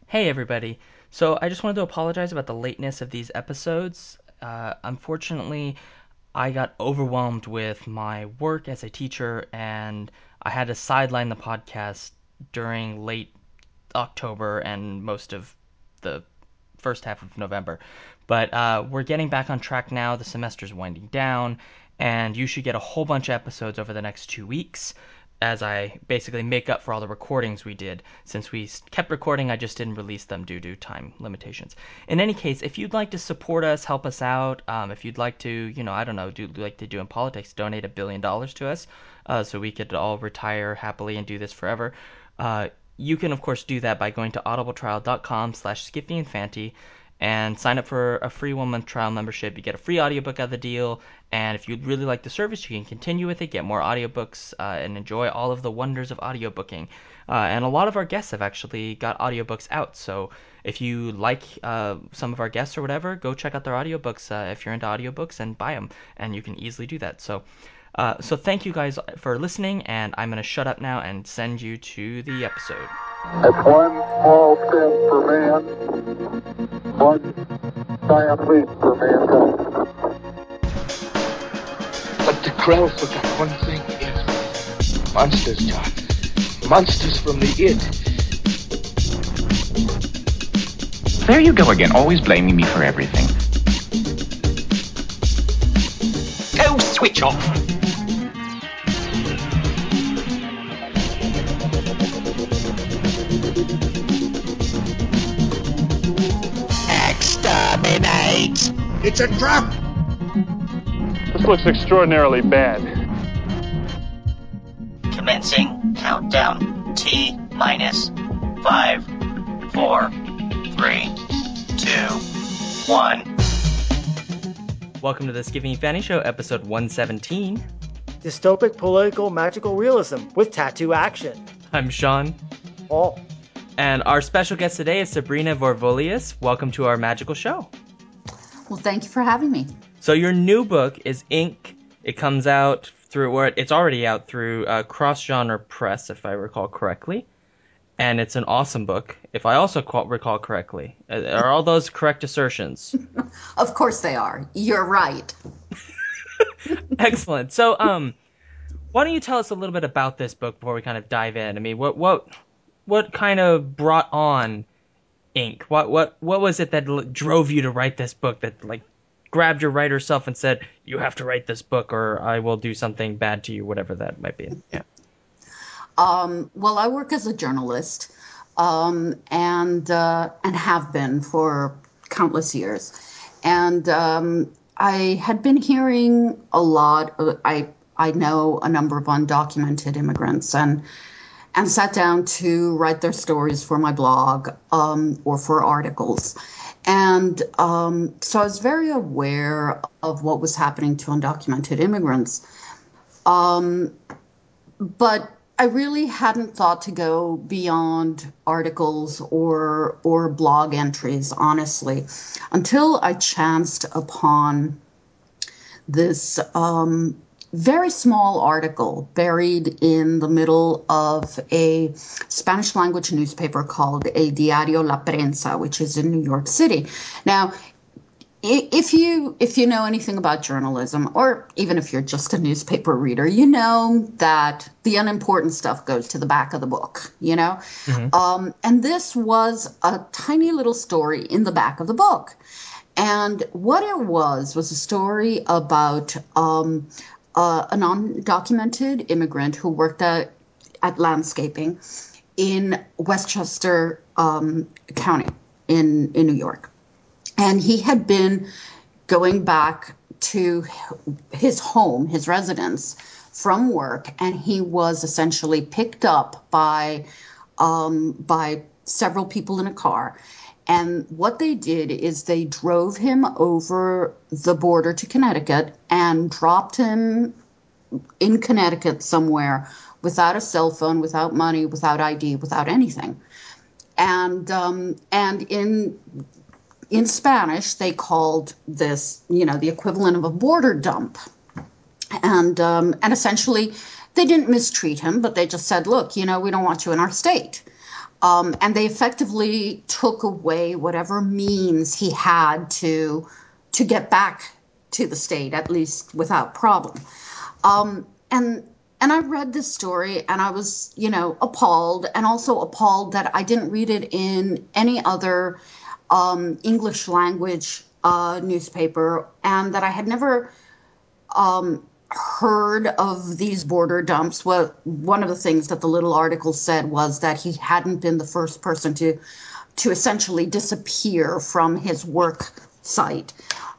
Hey, everybody. So, I just wanted to apologize about the lateness of these episodes. Unfortunately, I got overwhelmed with my work as a teacher, and I had to sideline the podcast during late October and most of the first half of November. But we're getting back on track now. The semester's winding down, and you should get a whole bunch of episodes over the next 2 weeks as I basically make up for all the recordings we did. Since we kept recording, I just didn't release them due to time limitations. In any case, if you'd like to support us, help us out, if you'd like to, I don't know, do like they do in politics, donate $1 billion to us, so we could all retire happily and do this forever. You can, of course, do that by going to audibletrial.com/skippyinfanty and sign up for a free 1 month trial membership. You get a free audiobook out of the deal, and if you'd really like the service, you can continue with it, get more audiobooks, and enjoy all of the wonders of audiobooking. And a lot of our guests have actually got audiobooks out, so if you like some of our guests or whatever, go check out their audiobooks if you're into audiobooks and buy them, and you can easily do that. So thank you guys for listening, and I'm going to shut up now and send you to the episode. It's one small step for man, one giant leap for mankind. But the Krells forgot one thing, Id. Monsters, John. Monsters from the Id. There you go again, always blaming me for everything. Go switch off! Exterminate! It's a trap! This looks extraordinarily bad. Commencing countdown. T minus 5, 4, 3, 2, 1. Welcome to the Skippy and Fanny Show, episode 117. Dystopic political magical realism with tattoo action. I'm Sean. Paul. And our special guest today is Sabrina Vorvolius. Welcome to our magical show. Well, thank you for having me. So your new book is Ink. It comes out it's already out through Cross Genre Press, if I recall correctly. And it's an awesome book, if I also recall correctly. Are all those correct assertions? Of course they are. You're right. Excellent. So, why don't you tell us a little bit about this book before we kind of dive in? I mean, what kind of brought on Ink? What was it that drove you to write this book, that like grabbed your writer self and said, you have to write this book or I will do something bad to you, whatever that might be? Yeah. Well, I work as a journalist, and have been for countless years. And I had been hearing a lot. I know a number of undocumented immigrants, and sat down to write their stories for my blog or for articles. And so I was very aware of what was happening to undocumented immigrants. But I really hadn't thought to go beyond articles or blog entries, honestly, until I chanced upon this very small article buried in the middle of a Spanish language newspaper called El Diario La Prensa, which is in New York City. Now, if you know anything about journalism, or even if you're just a newspaper reader, you know that the unimportant stuff goes to the back of the book, you know? Mm-hmm. And this was a tiny little story in the back of the book. And what it was a story about an undocumented immigrant who worked at landscaping in Westchester County in New York. And he had been going back to his home, his residence, from work, and he was essentially picked up by several people in a car. And what they did is they drove him over the border to Connecticut and dropped him in Connecticut somewhere without a cell phone, without money, without ID, without anything. And in Spanish, they called this, the equivalent of a border dump. And essentially, they didn't mistreat him, but they just said, look, we don't want you in our state. And they effectively took away whatever means he had to get back to the state, at least without problem. And I read this story and I was, appalled, and also appalled that I didn't read it in any other English language newspaper, and that I had never heard of these border dumps. Well, one of the things that the little article said was that he hadn't been the first person to essentially disappear from his work site.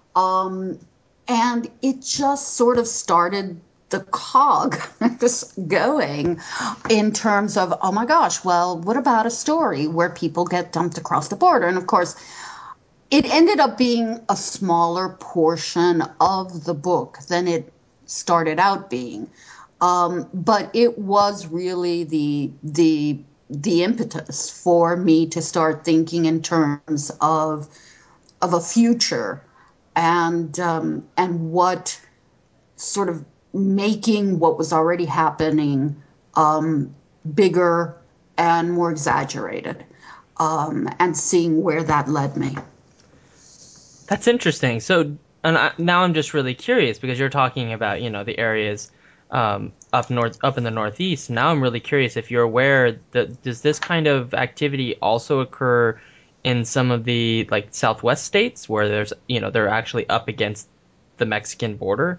And it just sort of started the cog just going in terms of, oh my gosh, well, what about a story where people get dumped across the border? And of course, it ended up being a smaller portion of the book than it started out being. But it was really the impetus for me to start thinking in terms of a future, and what sort of making what was already happening bigger and more exaggerated, and seeing where that led me. That's interesting. So, now I'm just really curious because you're talking about, the areas up north, up in the Northeast. Now I'm really curious if you're aware that does this kind of activity also occur in some of the like Southwest states where there's, they're actually up against the Mexican border?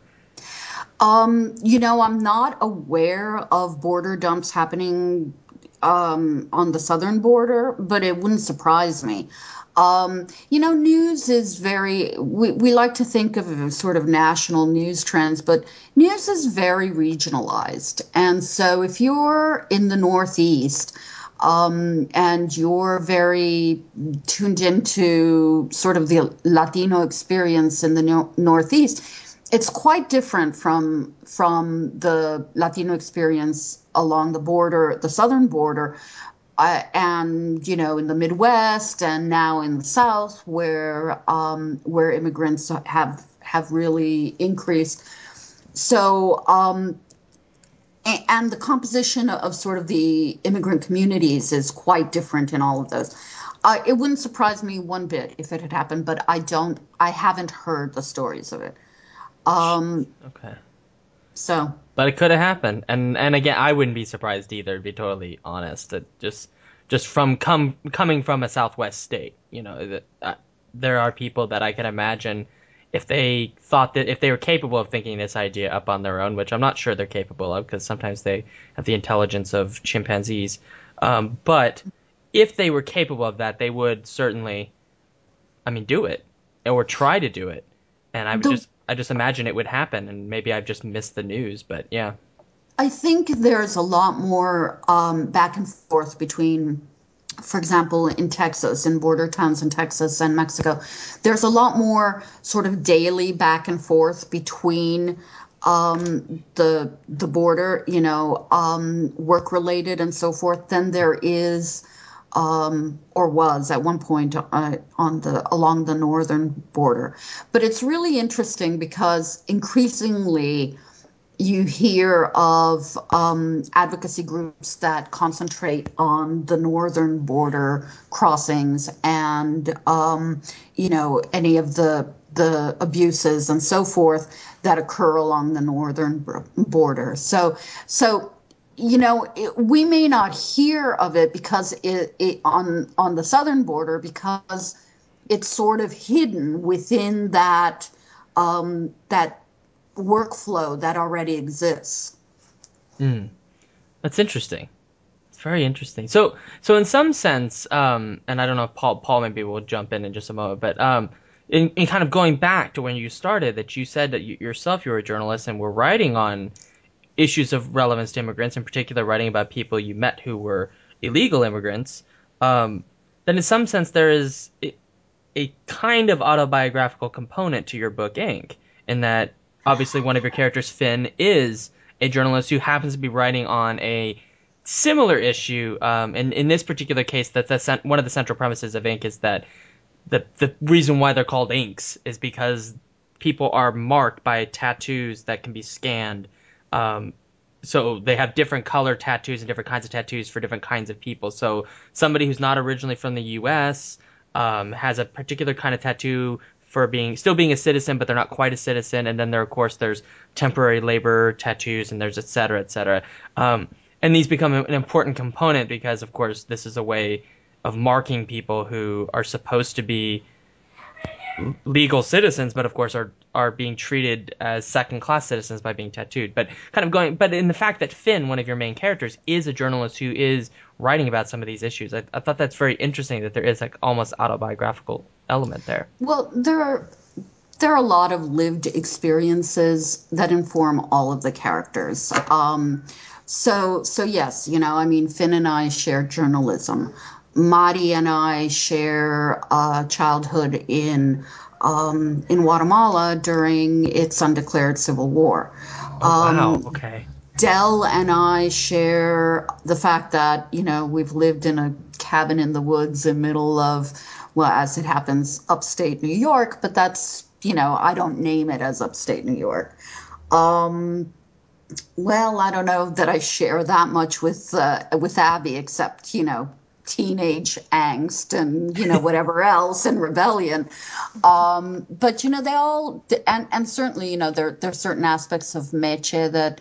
I'm not aware of border dumps happening on the southern border, but it wouldn't surprise me. News is we like to think of sort of national news trends, but news is very regionalized. And so if you're in the Northeast, and you're very tuned into sort of the Latino experience in the Northeast, it's quite different from the Latino experience along the border, the southern border, and in the Midwest, and now in the South, where immigrants have really increased. So, and the composition of sort of the immigrant communities is quite different in all of those. It wouldn't surprise me one bit if it had happened, but I haven't heard the stories of it. Okay. So. But it could have happened, and again, I wouldn't be surprised either, to be totally honest. That just from coming from a Southwest state, there are people that I can imagine if they thought that if they were capable of thinking this idea up on their own, which I'm not sure they're capable of because sometimes they have the intelligence of chimpanzees. But if they were capable of that, they would certainly, do it or try to do it. And I just imagine it would happen, and maybe I've just missed the news, but yeah. I think there's a lot more back and forth between, for example, in Texas, in border towns in Texas and Mexico, there's a lot more sort of daily back and forth between the border, work related and so forth, than there is or was at one point along the northern border. But it's really interesting because increasingly you hear of advocacy groups that concentrate on the northern border crossings and any of the abuses and so forth that occur along the northern border. So we may not hear of it because it on the southern border, because it's sort of hidden within that workflow that already exists. That's interesting. It's very interesting. So in some sense, and I don't know if Paul maybe will jump in just a moment, but in kind of going back to when you started, that you said that yourself you were a journalist and were writing on issues of relevance to immigrants, in particular writing about people you met who were illegal immigrants, then in some sense there is a kind of autobiographical component to your book Ink, in that obviously one of your characters, Finn, is a journalist who happens to be writing on a similar issue. And in this particular case, that's one of the central premises of Ink is that the reason why they're called inks is because people are marked by tattoos that can be scanned so they have different color tattoos and different kinds of tattoos for different kinds of people. So somebody who's not originally from the U.S. Has a particular kind of tattoo for still being a citizen, but they're not quite a citizen. And then of course, there's temporary labor tattoos, and there's et cetera, et cetera. And these become an important component because, of course, this is a way of marking people who are supposed to be legal citizens, but of course are being treated as second class citizens by being tattooed. But in the fact that Finn, one of your main characters, is a journalist who is writing about some of these issues, I thought that's very interesting that there is like almost autobiographical element there. Well, there are a lot of lived experiences that inform all of the characters. So yes, I mean, Finn and I share journalism. Mari and I share childhood in Guatemala during its undeclared civil war. Wow. Okay. Dell and I share the fact that, we've lived in a cabin in the woods in middle of, well, as it happens, upstate New York, but that's, I don't name it as upstate New York. Well, I don't know that I share that much with Abby, except, teenage angst and, whatever else and rebellion. But, they all, and certainly, there's certain aspects of Meche that,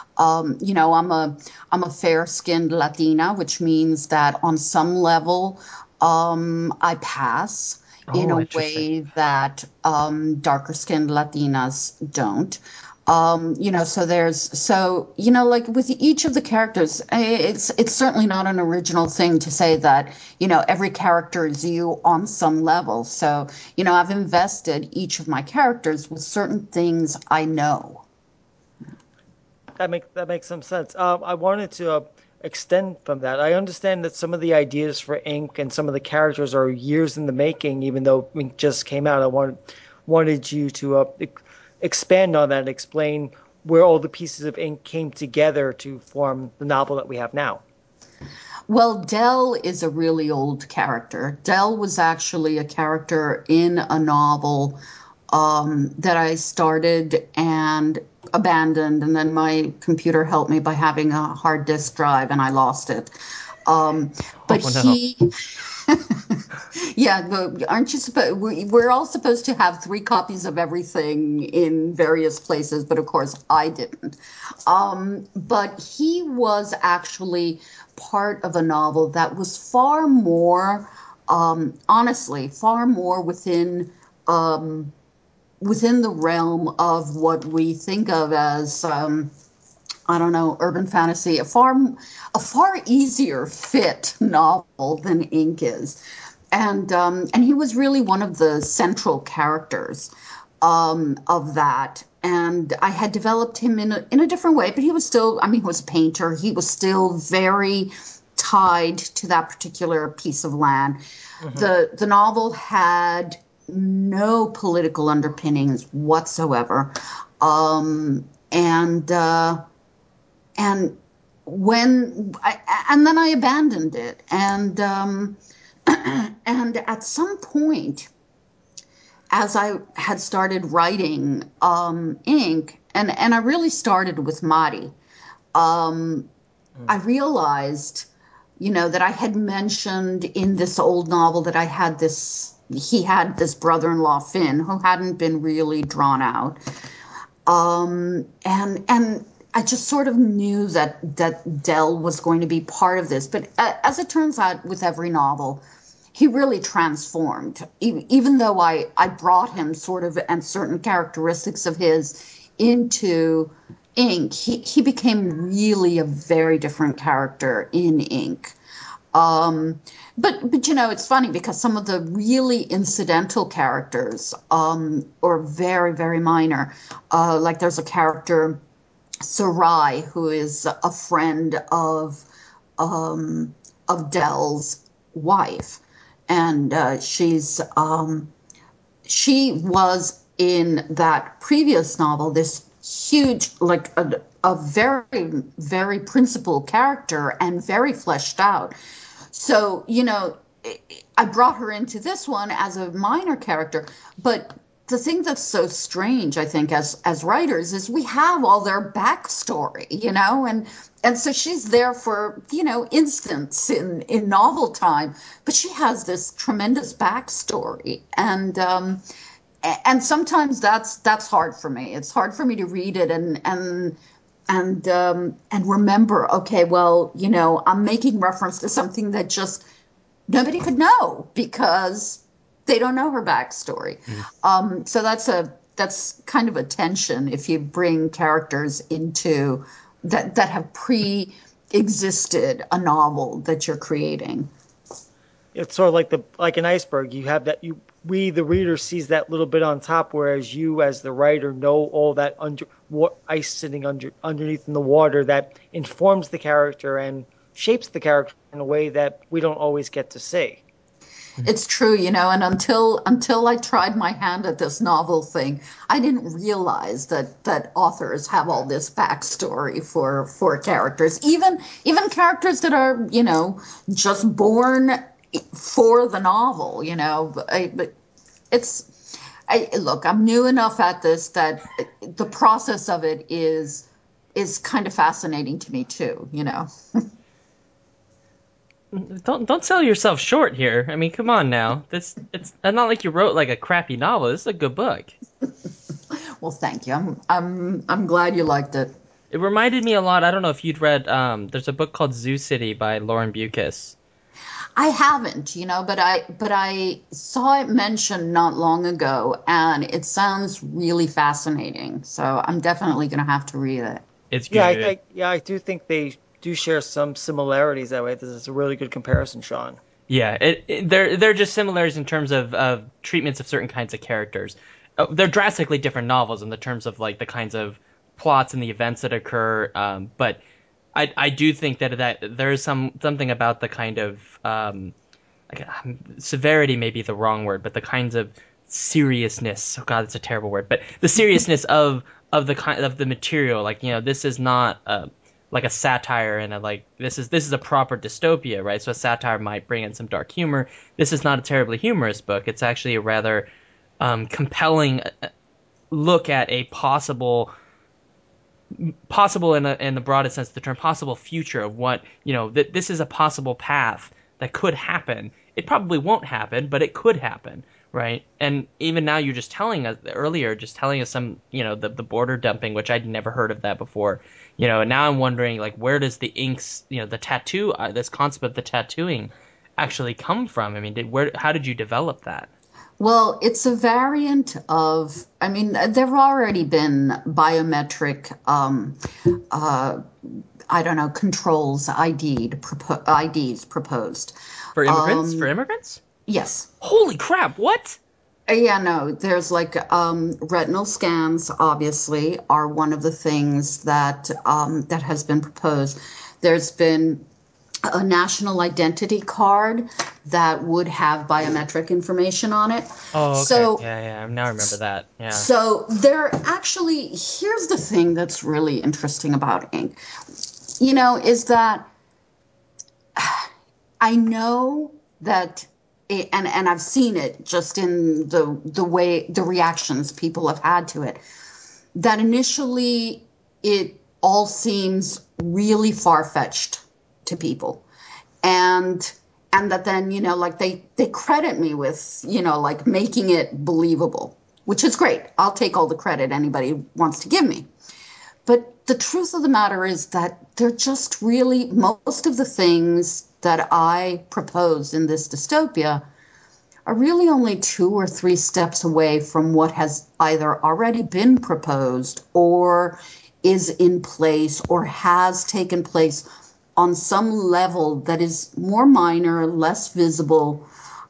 I'm a fair-skinned Latina, which means that on some level, I pass in a way that darker-skinned Latinas don't. Like with each of the characters, it's certainly not an original thing to say that, every character is you on some level. So, I've invested each of my characters with certain things I know. That makes some sense. I wanted to extend from that. I understand that some of the ideas for Ink and some of the characters are years in the making, even though Ink just came out. I wanted you to expand on that and explain where all the pieces of Ink came together to form the novel that we have now. Well, Dell is a really old character. Dell was actually a character in a novel that I started and abandoned, and then my computer helped me by having a hard disk drive, and I lost it. Yeah, aren't you supposed? We're all supposed to have 3 copies of everything in various places, but of course I didn't. But he was actually part of a novel that was far more, honestly, far more within the realm of what we think of as, I don't know, urban fantasy, a far easier fit novel than Ink is. And he was really one of the central characters of that. And I had developed him in a different way, but he was still, he was a painter. He was still very tied to that particular piece of land. Mm-hmm. The novel had no political underpinnings whatsoever. And then I abandoned it. And at some point, as I had started writing Ink, and I really started with Mari, I realized, that I had mentioned in this old novel that he had this brother-in-law, Finn, who hadn't been really drawn out. And I just sort of knew that Dell was going to be part of this. But as it turns out, with every novel, he really transformed. Even though I brought him sort of and certain characteristics of his into Ink, he became really a very different character in Ink. But it's funny because some of the really incidental characters, or very, very minor, like there's a character, Sarai, who is a friend of Dell's wife, and she was in that previous novel this huge, like a very, very principal character and very fleshed out. So, I brought her into this one as a minor character, but the thing that's so strange, I think, as writers, is we have all their backstory, and so she's there for instance in novel time, but she has this tremendous backstory, and sometimes that's hard for me. It's hard for me to read it and remember. Okay, well, I'm making reference to something that just nobody could know because they don't know her backstory. So that's kind of a tension if you bring characters into that have pre-existed a novel that you're creating. It's sort of like an iceberg. You have that we the reader sees that little bit on top, whereas you as the writer know all that ice sitting underneath in the water that informs the character and shapes the character in a way that we don't always get to see. It's true, and until I tried my hand at this novel thing, I didn't realize that authors have all this backstory for characters, even characters that are just born for the novel. But look, I'm new enough at this that the process of it is kind of fascinating to me too. Don't sell yourself short here. I mean, come on now. It's not like you wrote like a crappy novel. This is a good book. Well, thank you. I'm glad you liked it. It reminded me a lot. I don't know if you'd read. There's a book called Zoo City by Lauren Bucas. I haven't, but I saw it mentioned not long ago, and it sounds really fascinating. So I'm definitely going to have to read it. It's good. I do think they do share some similarities that way. This is a really good comparison, Sean. Yeah, they're just similarities in terms of treatments of certain kinds of characters. They're drastically different novels in the terms of like the kinds of plots and the events that occur. But I do think that there is something about the kind of severity may be the wrong word, but the kinds of seriousness. Oh God, it's a terrible word. But the seriousness of the material, like this is not like a satire and this is a proper dystopia, right? So a satire might bring in some dark humor. This is not a terribly humorous book. It's actually a rather compelling look at a possible in the broadest sense of the term, possible future of what that this is a possible path that could happen. It probably won't happen, but it could happen, right? And even now, you're just telling us some the border dumping, which I'd never heard of that before. And now I'm wondering, like, where does the inks, the tattoo, this concept of the tattooing, actually come from? I mean, how did you develop that? Well, it's a variant of, I mean, there have already been biometric, I don't know, controls IDs proposed. For immigrants? For immigrants? Yes. Holy crap, what? Yeah, no, there's like retinal scans, obviously, are one of the things that that has been proposed. There's been a national identity card that would have biometric information on it. Oh, okay. So, yeah, I now remember that. Yeah. So here's the thing that's really interesting about ink, is that I know that, and I've seen it just in the way the reactions people have had to it, that initially it all seems really far-fetched to people, and that then like they credit me with like making it believable, which is great. I'll take all the credit anybody wants to give me. But the truth of the matter is that they're just really, most of the things that I propose in this dystopia are really only 2 or 3 steps away from what has either already been proposed or is in place or has taken place on some level that is more minor, less visible.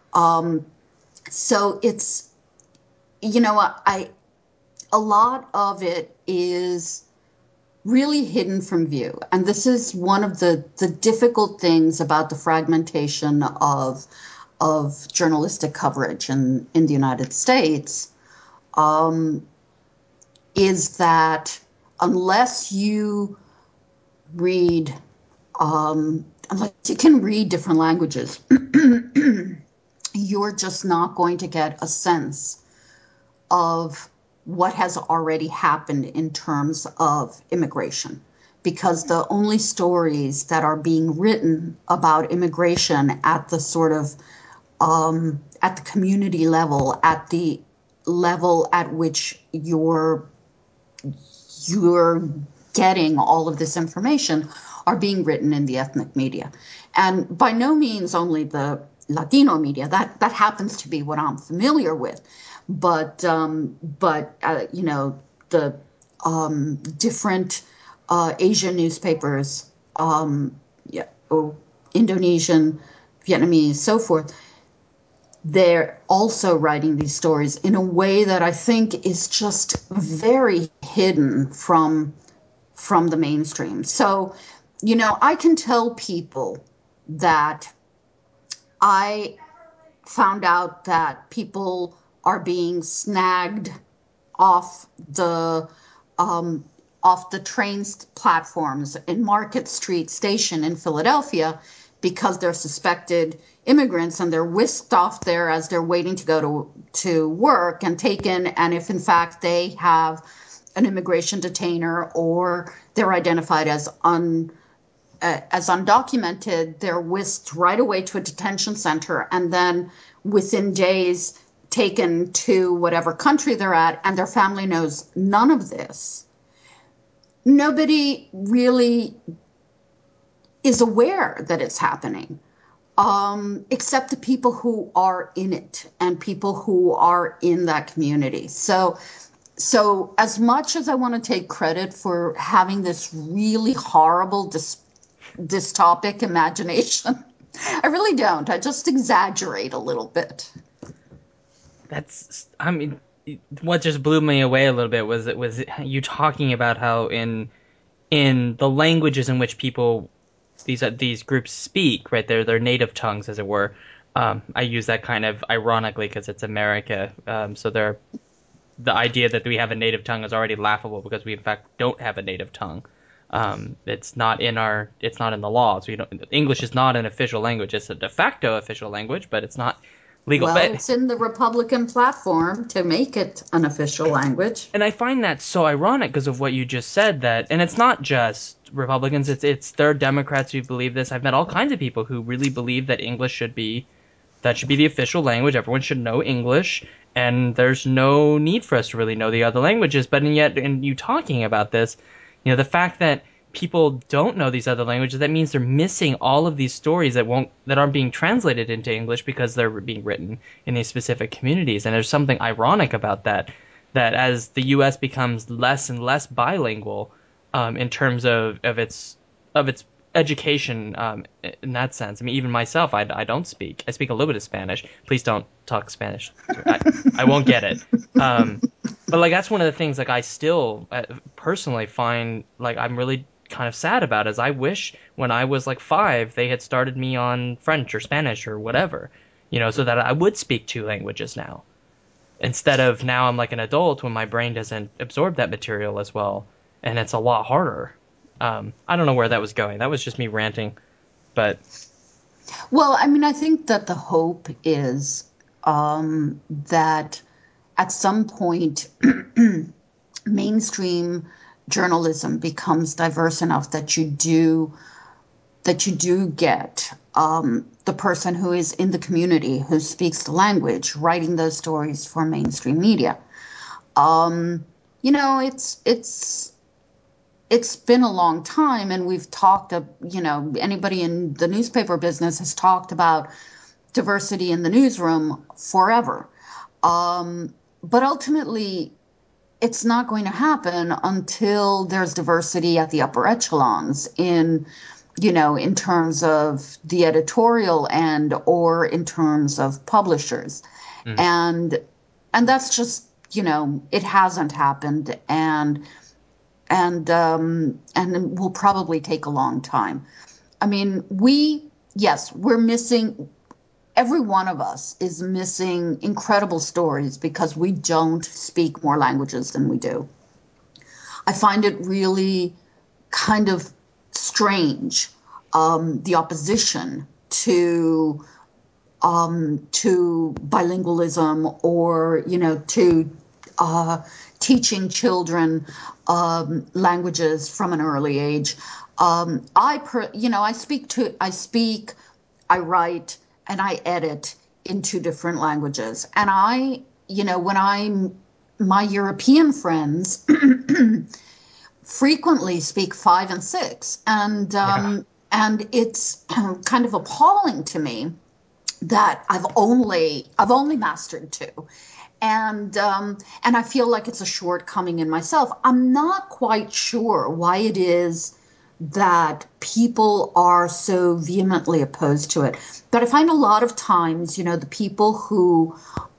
So it's, a lot of it is really hidden from view. And this is one of the difficult things about the fragmentation of journalistic coverage in the United States, is that unless you read, unless you can read different languages, you're just not going to get a sense of what has already happened in terms of immigration, because the only stories that are being written about immigration at the sort of at the community level, at the level at which you're getting all of this information, are being written in the ethnic media, and by no means only the Latino media. That happens to be what I'm familiar with, but you know, the different Asian newspapers, yeah, or Indonesian, Vietnamese, so forth. They're also writing these stories in a way that I think is just very hidden from the mainstream. So, you know, I can tell people that I found out that people are being snagged off the train platforms in Market Street Station in Philadelphia because they're suspected immigrants, and they're whisked off there as they're waiting to go to work and taken. And if in fact they have an immigration detainer or they're identified as undocumented, they're whisked right away to a detention center, and then within days taken to whatever country they're at, and their family knows none of this. Nobody really is aware that it's happening, except the people who are in it and people who are in that community. So as much as I want to take credit for having this really horrible dystopic imagination, I really don't. I just exaggerate a little bit. I mean, what just blew me away a little bit was you talking about how in the languages in which people these groups speak, right? Their native tongues, as it were. I use that kind of ironically because it's America. So the idea that we have a native tongue is already laughable because we in fact don't have a native tongue. It's not in the laws. English is not an official language. It's a de facto official language, but it's not legal. Well, it's in the Republican platform to make it an official language. And I find that so ironic because of what you just said, and it's not just Republicans, there are Democrats who believe this. I've met all kinds of people who really believe that English should be the official language. Everyone should know English, and there's no need for us to really know the other languages. But yet, in you talking about this, you know, the fact that people don't know these other languages, that means they're missing all of these stories that aren't being translated into English because they're being written in these specific communities. And there's something ironic about that as the U.S. becomes less and less bilingual in terms of its education in that sense. I mean, even myself, I don't speak. I speak a little bit of Spanish. Please don't talk Spanish. I won't get it. But like that's one of the things like I still personally find like I'm really kind of sad about is I wish when I was like 5 they had started me on French or Spanish or whatever, you know, so that I would speak 2 languages now. Instead of now I'm like an adult when my brain doesn't absorb that material as well, and it's a lot harder. I don't know where that was going. That was just me ranting, but. Well, I mean, I think that the hope is that at some point mainstream journalism becomes diverse enough that you do get the person who is in the community who speaks the language writing those stories for mainstream media. You know, it's been a long time, and we've talked you know, anybody in the newspaper business has talked about diversity in the newsroom forever. But ultimately, it's not going to happen until there's diversity at the upper echelons in terms of the editorial end or in terms of publishers. And that's just, it hasn't happened, and will probably take a long time. I mean, we're missing, every one of us is missing incredible stories because we don't speak more languages than we do. I find it really kind of strange, the opposition to bilingualism or, to teaching children languages from an early age. I speak, I write, and I edit in 2 different languages. And my European friends frequently speak 5 and 6, and it's kind of appalling to me that I've only mastered 2, and I feel like it's a shortcoming in myself. I'm not quite sure why it is that people are so vehemently opposed to it, but I find a lot of times, the people who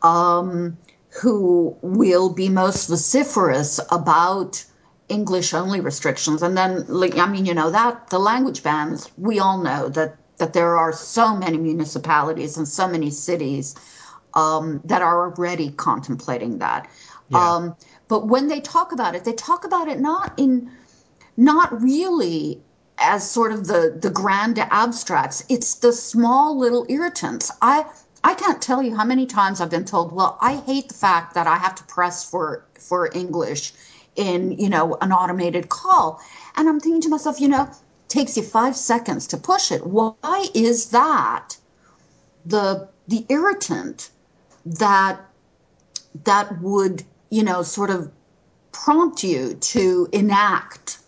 will be most vociferous about English only restrictions, and then that the language bans, we all know that there are so many municipalities and so many cities that are already contemplating that. Yeah. But when they talk about it not really as sort of the grand abstracts. It's the small little irritants. I can't tell you how many times I've been told, well, I hate the fact that I have to press for English in, an automated call. And I'm thinking to myself, takes you 5 seconds to push it. Why is that the irritant that would, sort of prompt you to enact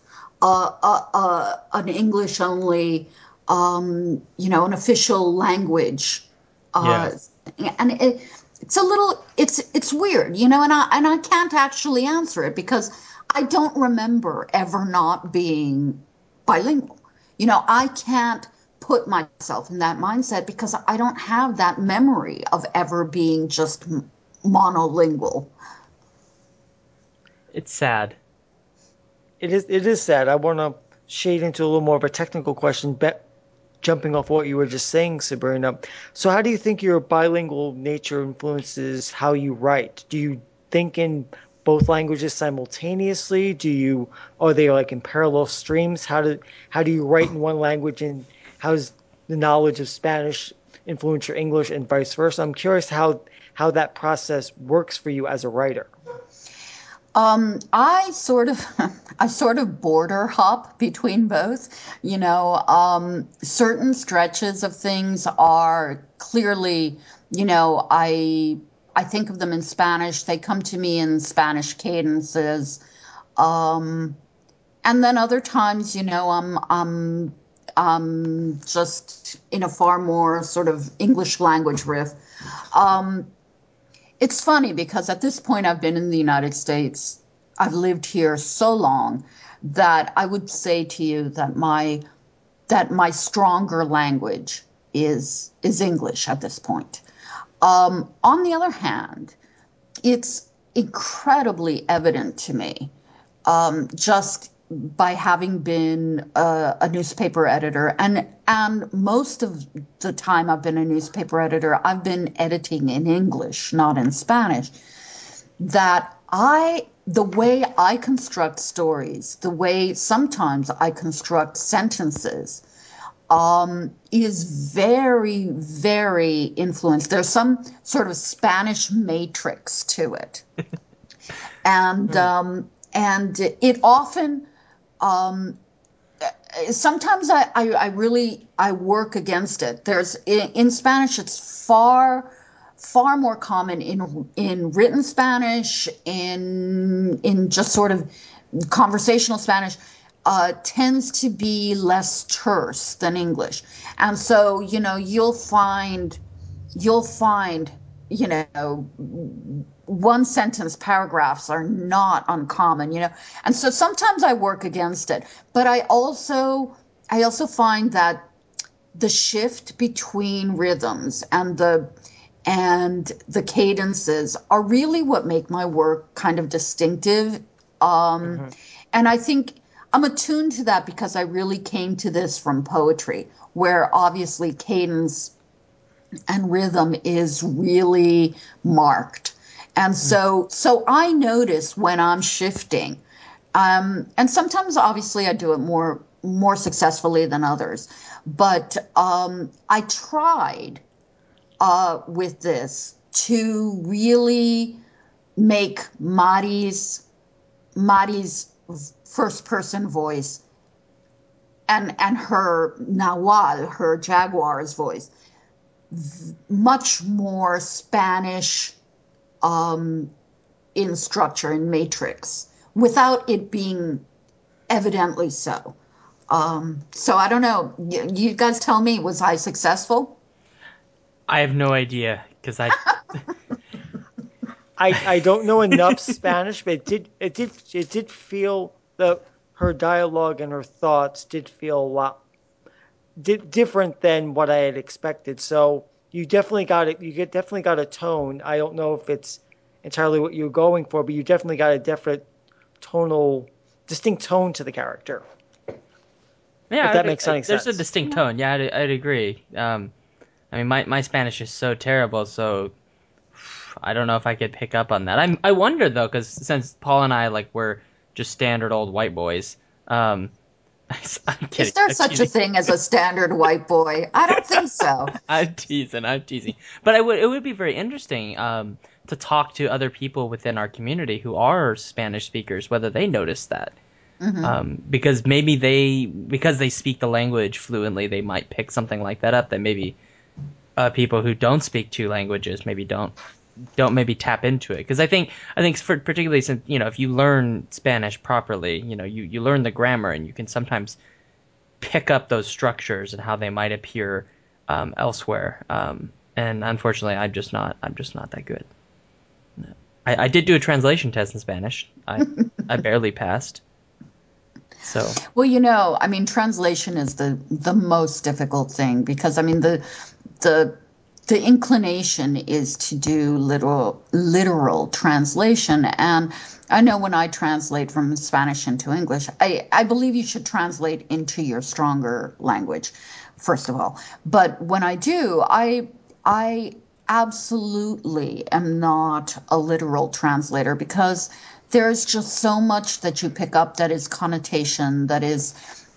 an English only, an official language. And it's a little, it's weird, and I can't actually answer it because I don't remember ever not being bilingual. I can't put myself in that mindset because I don't have that memory of ever being just monolingual. It's sad. It is sad. I want to shade into a little more of a technical question, jumping off what you were just saying, Sabrina. So how do you think your bilingual nature influences how you write? Do you think in both languages simultaneously? Are they like in parallel streams? How do you write in one language, and how does the knowledge of Spanish influence your English and vice versa? I'm curious how that process works for you as a writer. I sort of border hop between both. Certain stretches of things are clearly, I think of them in Spanish. They come to me in Spanish cadences. And then other times, I'm just in a far more sort of English language riff. It's funny because at this point I've been in the United States. I've lived here so long that I would say to you that my stronger language is English at this point. On the other hand, it's incredibly evident to me, just by having been a newspaper editor, and most of the time I've been a newspaper editor, I've been editing in English, not in Spanish, that the way I construct stories, the way sometimes I construct sentences, is very, very influenced. There's some sort of Spanish matrix to it. And it often, sometimes I work against it. In Spanish, it's far more common in written Spanish, in just sort of conversational Spanish, tends to be less terse than English. And so, you'll find, one sentence paragraphs are not uncommon, and so sometimes I work against it. But I also find that the shift between rhythms and the cadences are really what make my work kind of distinctive. And I think I'm attuned to that because I really came to this from poetry, where obviously cadence and rhythm is really marked. And so I notice when I'm shifting, and sometimes obviously I do it more successfully than others, but I tried with this to really make Mari's first person voice and her Nahual, her Jaguar's voice, much more Spanish in structure, in matrix, without it being evidently so. So I don't know. You guys tell me, was I successful? I have no idea because I don't know enough Spanish, but it did feel that her dialogue and her thoughts did feel a lot different than what I had expected. So you definitely got it. Definitely got a tone. I don't know if it's entirely what you're going for, but you definitely got a definite distinct tone to the character. Yeah, if that makes any there's a sense. distinct tone. Yeah, I'd agree. I mean, my Spanish is so terrible, so I don't know if I could pick up on that. I wonder though, because since Paul and I we're just standard old white boys. I'm kidding. Is there I'm such a teasing. thing as a standard white boy? I don't think so. I'm teasing. I'm teasing. But it would be very interesting to talk to other people within our community who are Spanish speakers, whether they notice that. Because maybe because they speak the language fluently, they might pick something like that up that maybe people who don't speak two languages maybe don't maybe tap into it. Because I think for particularly since if you learn Spanish properly, you learn the grammar and you can sometimes pick up those structures and how they might appear elsewhere. And unfortunately, I'm just not that good. I did do a translation test in Spanish. I barely passed. So well, I mean, translation is the most difficult thing because I mean the inclination is to do literal translation. And I know when I translate from Spanish into English, I believe you should translate into your stronger language, first of all. But when I do, I absolutely am not a literal translator because there's just so much that you pick up that is connotation, that is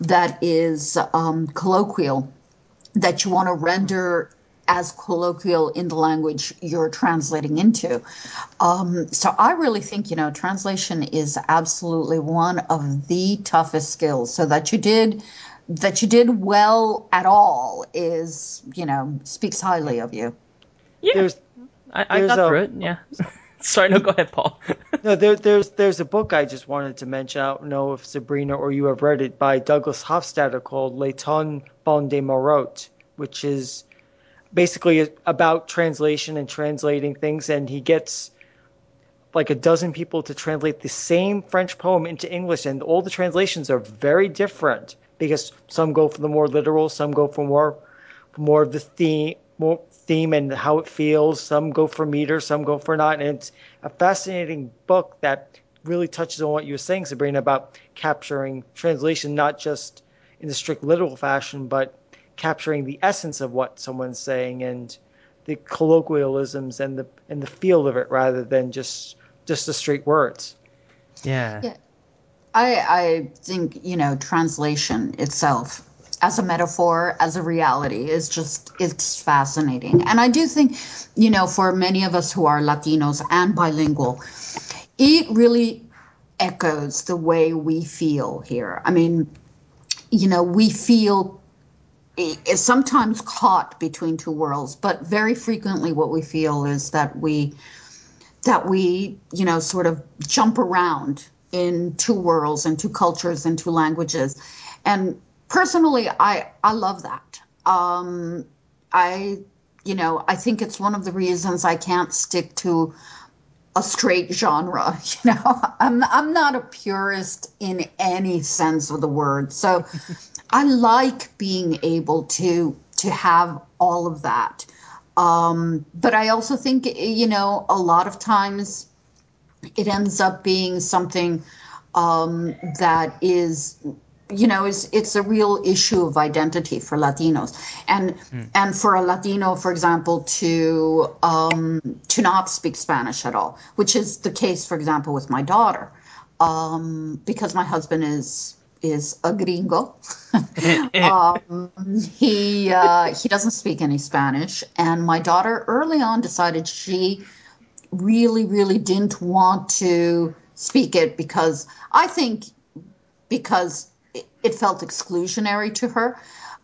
colloquial, that you want to render as colloquial in the language you're translating into. So I really think, translation is absolutely one of the toughest skills. So that you did well at all is, speaks highly of you. Yeah, I got through it. Yeah. Sorry, no, go ahead, Paul. No, there's a book I just wanted to mention. I don't know if Sabrina or you have read it, by Douglas Hofstadter, called Les Tons Bon de Marotte, which is basically about translation and translating things, and he gets like a dozen people to translate the same French poem into English, and all the translations are very different because some go for the more literal, some go for more of the theme and how it feels, some go for meter, some go for not, and it's a fascinating book that really touches on what you were saying, Sabrina, about capturing translation not just in the strict literal fashion, but capturing the essence of what someone's saying and the colloquialisms and the feel of it rather than just the straight words. Yeah. I think, translation itself as a metaphor, as a reality is it's fascinating. And I do think, for many of us who are Latinos and bilingual, it really echoes the way we feel here. I mean, we feel is sometimes caught between two worlds, but very frequently what we feel is that we sort of jump around in two worlds and two cultures and two languages. And personally, I love that. I think it's one of the reasons I can't stick to a straight genre. I'm not a purist in any sense of the word. So I like being able to have all of that. But I also think, a lot of times it ends up being something that is, it's a real issue of identity for Latinos, and for a Latino, for example, to not speak Spanish at all, which is the case, for example, with my daughter, because my husband is a gringo. He doesn't speak any Spanish, and my daughter early on decided she really, really didn't want to speak it because it felt exclusionary to her.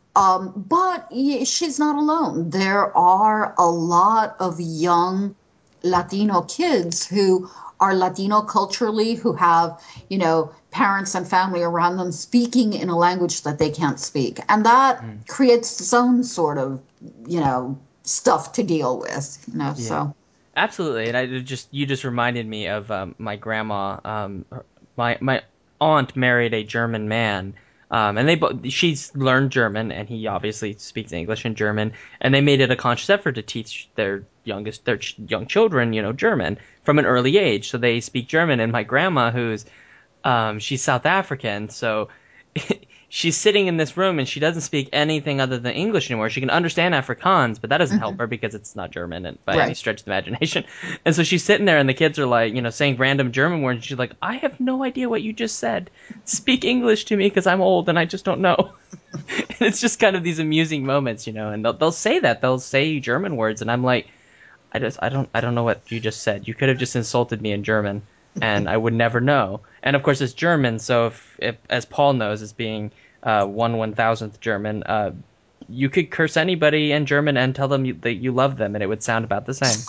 But she's not alone. There are a lot of young Latino kids who are Latino culturally, who have, parents and family around them speaking in a language that they can't speak. And that creates its own sort of, stuff to deal with, so. Absolutely, and you just reminded me of my grandma. My aunt married a German man, and she's learned German, and he obviously speaks English and German, and they made it a conscious effort to teach their young children, German from an early age, so they speak German. And my grandma, she's South African, so she's sitting in this room and she doesn't speak anything other than English anymore. She can understand Afrikaans, but that doesn't help her because it's not German and by any stretch of the imagination. And so she's sitting there and the kids are like, saying random German words. And she's like, I have no idea what you just said. Speak English to me because I'm old and I just don't know. And it's just kind of these amusing moments, and they'll say that. They'll say German words and I'm like, I don't know what you just said. You could have just insulted me in German and I would never know. And of course it's German, so if as Paul knows, as being 1/1000th German, you could curse anybody in German and tell them that you love them, and it would sound about the same.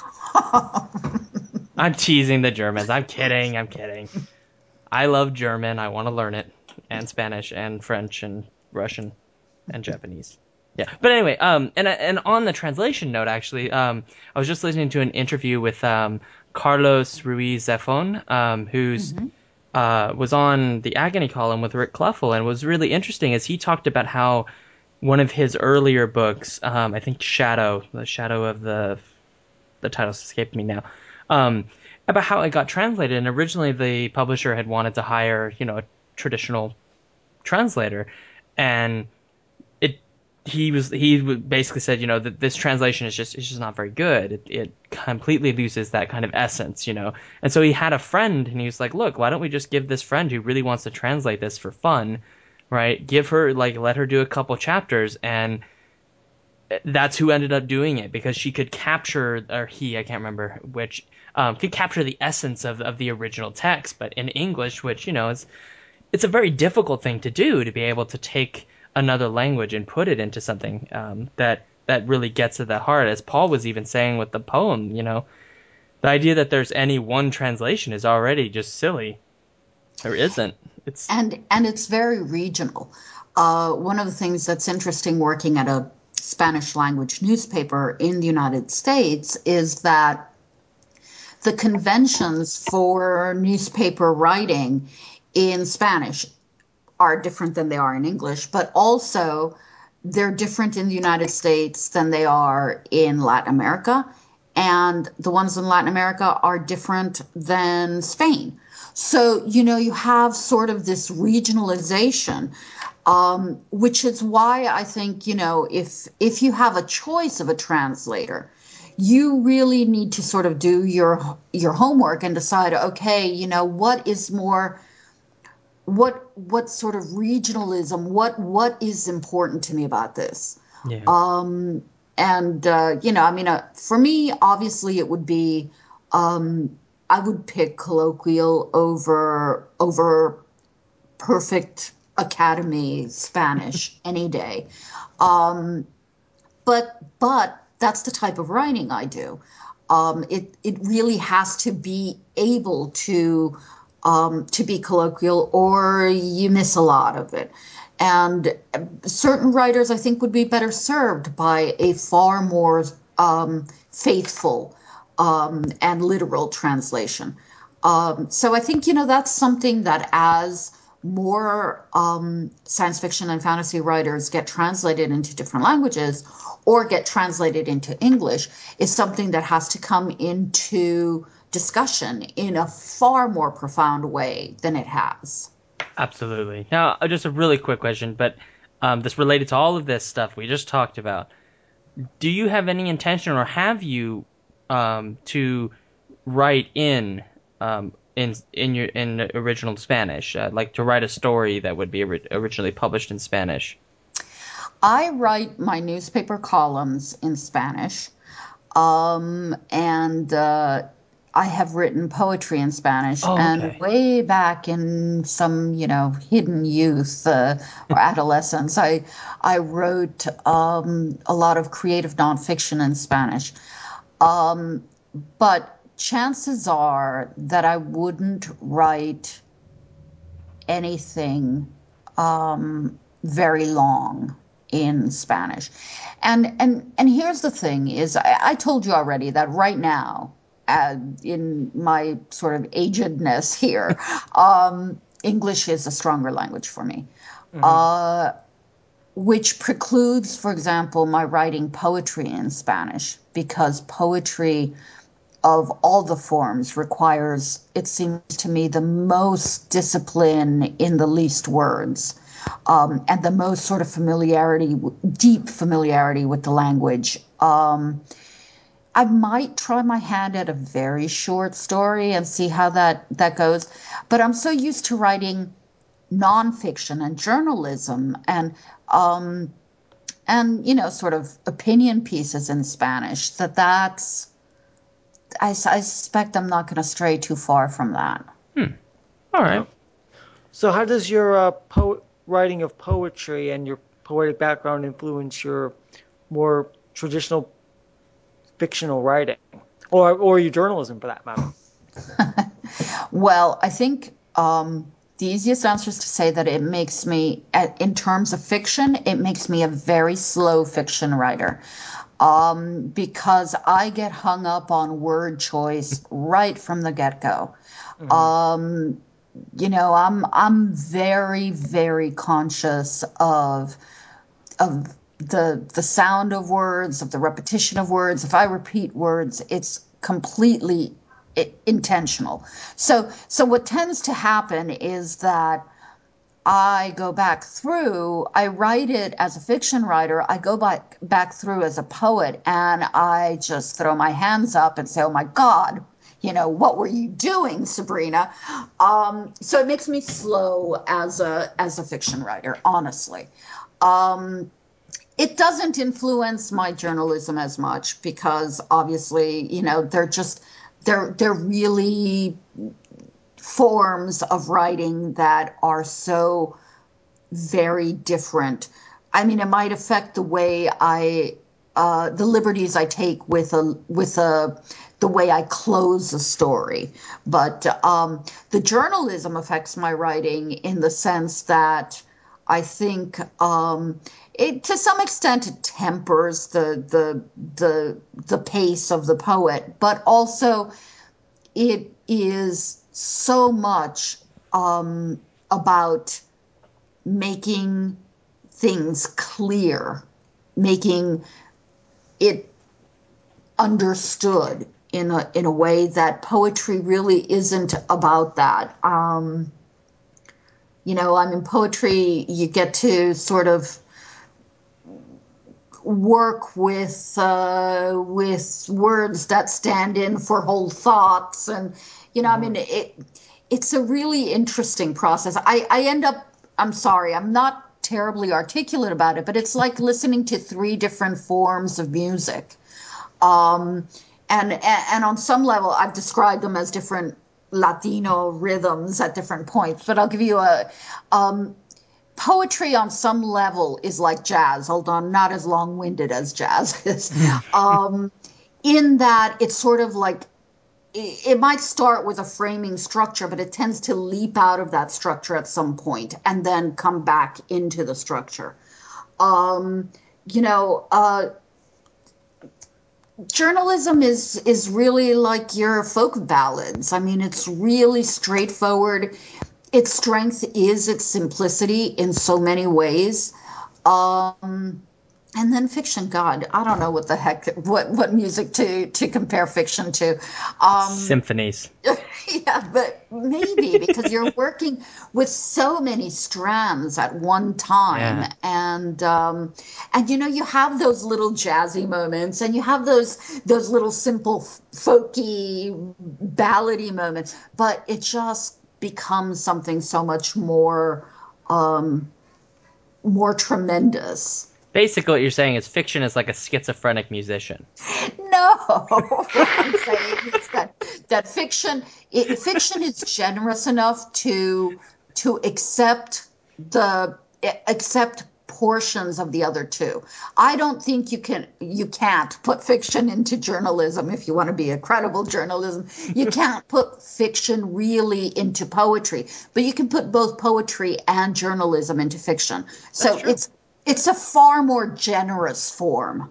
I'm teasing the Germans. I'm kidding. I love German. I want to learn it, and Spanish, and French, and Russian, and Japanese. Yeah, but anyway, and on the translation note, actually, I was just listening to an interview with Carlos Ruiz Zafón, who's was on the Agony column with Rick Cluffel, and was really interesting as he talked about how one of his earlier books, I think the Shadow of the title's escaped me now, about how it got translated, and originally the publisher had wanted to hire, a traditional translator, and he basically said, that this translation is just not very good. It completely loses that kind of essence, And so he had a friend, and he was like, look, why don't we just give this friend who really wants to translate this for fun, right? Give her, let her do a couple chapters, and that's who ended up doing it, because she could capture, or he, I can't remember which, could capture the essence of the original text, but in English, which, it's a very difficult thing to do, to be able to take another language and put it into something that really gets at the heart. As Paul was even saying with the poem, the idea that there's any one translation is already just silly. There isn't. And it's very regional. One of the things that's interesting working at a Spanish language newspaper in the United States is that the conventions for newspaper writing in Spanish are different than they are in English, but also they're different in the United States than they are in Latin America. And the ones in Latin America are different than Spain. So, you have sort of this regionalization, which is why I think, if you have a choice of a translator, you really need to sort of do your homework and decide, okay, what is more, what sort of regionalism, what is important to me about this? Yeah. For me, obviously it would be, I would pick colloquial over perfect academy Spanish any day. But that's the type of writing I do. It really has to be able to be colloquial, or you miss a lot of it. And certain writers, I think, would be better served by a far more faithful and literal translation. So I think, that's something that as more science fiction and fantasy writers get translated into different languages or get translated into English, is something that has to come into discussion in a far more profound way than it has. Absolutely. Now, just a really quick question, but this related to all of this stuff we just talked about. Do you have any intention, or have you, to write in original Spanish, like to write a story that would be originally published in Spanish? I write my newspaper columns in Spanish, and I have written poetry in Spanish, Oh, and okay. way back in some, hidden youth or adolescence, I wrote a lot of creative nonfiction in Spanish. But chances are that I wouldn't write anything very long in Spanish. And here's the thing is I told you already that right now, in my sort of agedness here, English is a stronger language for me. Which precludes, for example, my writing poetry in Spanish, because poetry of all the forms requires, it seems to me, the most discipline in the least words, and the most sort of familiarity, deep familiarity with the language. I might try my hand at a very short story and see how that goes. But I'm so used to writing nonfiction and journalism and sort of opinion pieces in Spanish that's I suspect I'm not going to stray too far from that. All right. So how does your writing of poetry and your poetic background influence your more traditional fictional writing, or your journalism for that matter? Well, I think the easiest answer is to say that it makes me, in terms of fiction, it makes me a very slow fiction writer. Because I get hung up on word choice right from the get-go. I'm very, very conscious of the sound of words, of the repetition of words. If I repeat words, it's completely intentional. So what tends to happen is that I go back through, I write it as a fiction writer, I go back through as a poet, and I just throw my hands up and say, oh my God, what were you doing, Sabrina? So it makes me slow as a fiction writer, honestly. It doesn't influence my journalism as much because obviously, they're really forms of writing that are so very different. I mean, it might affect the way the liberties I take with the way I close a story. But the journalism affects my writing in the sense that I think it, to some extent, it tempers the pace of the poet, but also it is so much about making things clear, making it understood in a way that poetry really isn't about that. Poetry, you get to sort of work with words that stand in for whole thoughts, and it's a really interesting process. I end up, I'm sorry, I'm not terribly articulate about it, but it's like listening to three different forms of music. And on some level, I've described them as different Latino rhythms at different points. But I'll give you poetry on some level is like jazz, although not as long-winded as jazz is. In that it's sort of like, it might start with a framing structure, but it tends to leap out of that structure at some point and then come back into the structure. Journalism is really like your folk ballads. I mean, it's really straightforward. Its strength is its simplicity in so many ways. And then fiction, God, I don't know what the heck, what music to compare fiction to. Symphonies. Yeah, but maybe because you're working with so many strands at one time, Yeah. and you have those little jazzy moments, and you have those little simple folky ballady moments, but it just becomes something so much more tremendous. Basically, what you're saying is fiction is like a schizophrenic musician. No, what I'm saying is that that fiction is generous enough to accept portions of the other two. I don't think you can't put fiction into journalism if you want to be a credible journalism. You can't put fiction really into poetry, but you can put both poetry and journalism into fiction. So it's a far more generous form.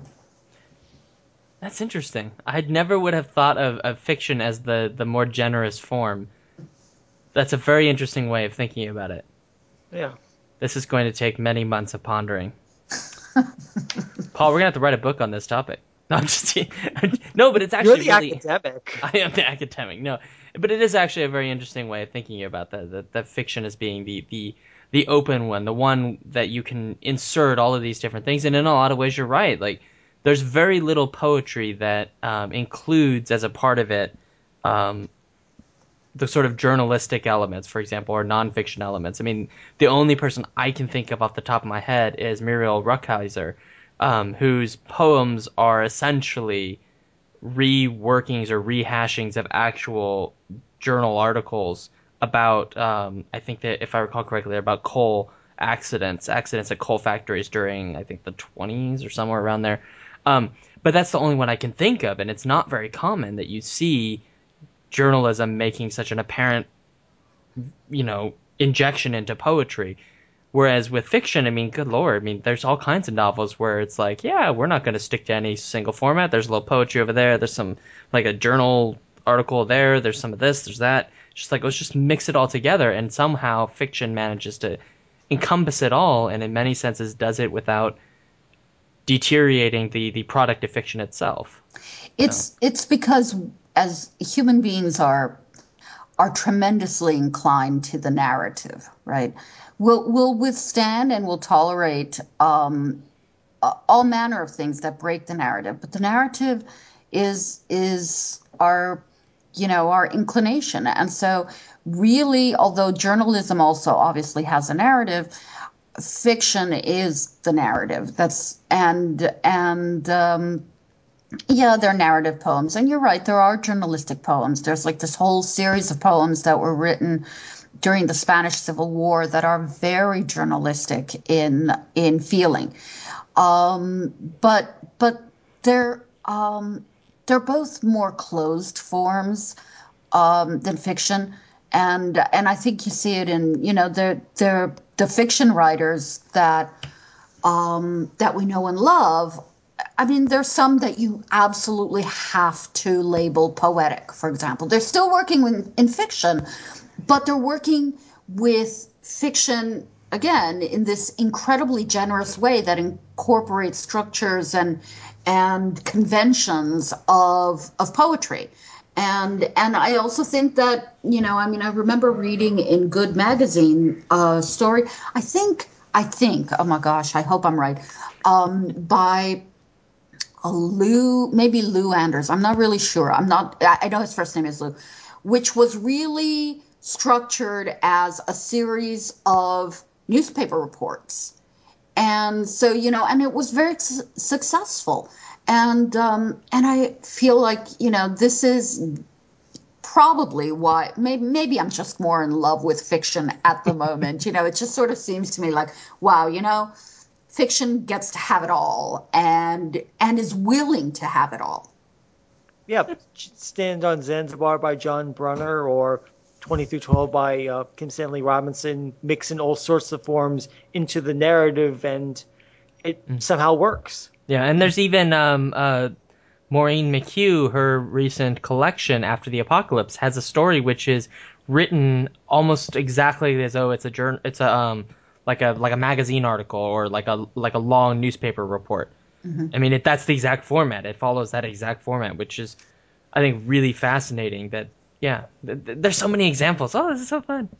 That's interesting. I never would have thought of fiction as the more generous form. That's a very interesting way of thinking about it. Yeah. This is going to take many months of pondering. Paul, we're going to have to write a book on this topic. No, I'm just no, but it's actually You're the really academic. I am the academic. No, but it is actually a very interesting way of thinking about that fiction as being the open one, the one that you can insert all of these different things. And in a lot of ways, you're right. Like, there's very little poetry that includes as a part of it the sort of journalistic elements, for example, or nonfiction elements. I mean, the only person I can think of off the top of my head is Muriel Rukeyser, whose poems are essentially reworkings or rehashings of actual journal articles about, I think that if I recall correctly, about coal accidents at coal factories during, I think, the 20s or somewhere around there. But that's the only one I can think of, and it's not very common that you see journalism making such an apparent, injection into poetry. Whereas with fiction, I mean, good lord, I mean, there's all kinds of novels where it's like, yeah, we're not going to stick to any single format. There's a little poetry over there. There's some, like, a journal article there. There's some of this. There's that. Just like, let's just mix it all together. And somehow fiction manages to encompass it all, and in many senses does it without deteriorating the product of fiction itself. It's because as human beings are tremendously inclined to the narrative, right? We'll withstand and we'll tolerate all manner of things that break the narrative, but the narrative is our our inclination. And so really, although journalism also obviously has a narrative, fiction is the narrative. Yeah, they're narrative poems. And you're right, there are journalistic poems. There's like this whole series of poems that were written during the Spanish Civil War that are very journalistic in feeling. But they're both more closed forms than fiction. And I think you see it in, they're the fiction writers that we know and love. I mean, there's some that you absolutely have to label poetic, for example. They're still working in fiction, but they're working with fiction, again, in this incredibly generous way that incorporates structures and conventions of poetry. And I also think that, I remember reading in Good Magazine a story, I think, oh my gosh, I hope I'm right, by maybe Lou Anders. I'm not really sure. I know his first name is Lou, which was really structured as a series of newspaper reports. And so, and it was very successful. And I feel like, this is probably why maybe I'm just more in love with fiction at the moment. It just sort of seems to me like, wow, fiction gets to have it all and is willing to have it all. Yeah, Stand on Zanzibar by John Brunner or 20 through 12 by Kim Stanley Robinson, mixing all sorts of forms into the narrative, and it somehow works. Yeah, and there's even Maureen McHugh, her recent collection After the Apocalypse has a story which is written almost exactly as though it's like a magazine article or like a long newspaper report. Mm-hmm. I mean, that's the exact format. It follows that exact format, which is, I think, really fascinating. That there's so many examples. Oh, this is so fun.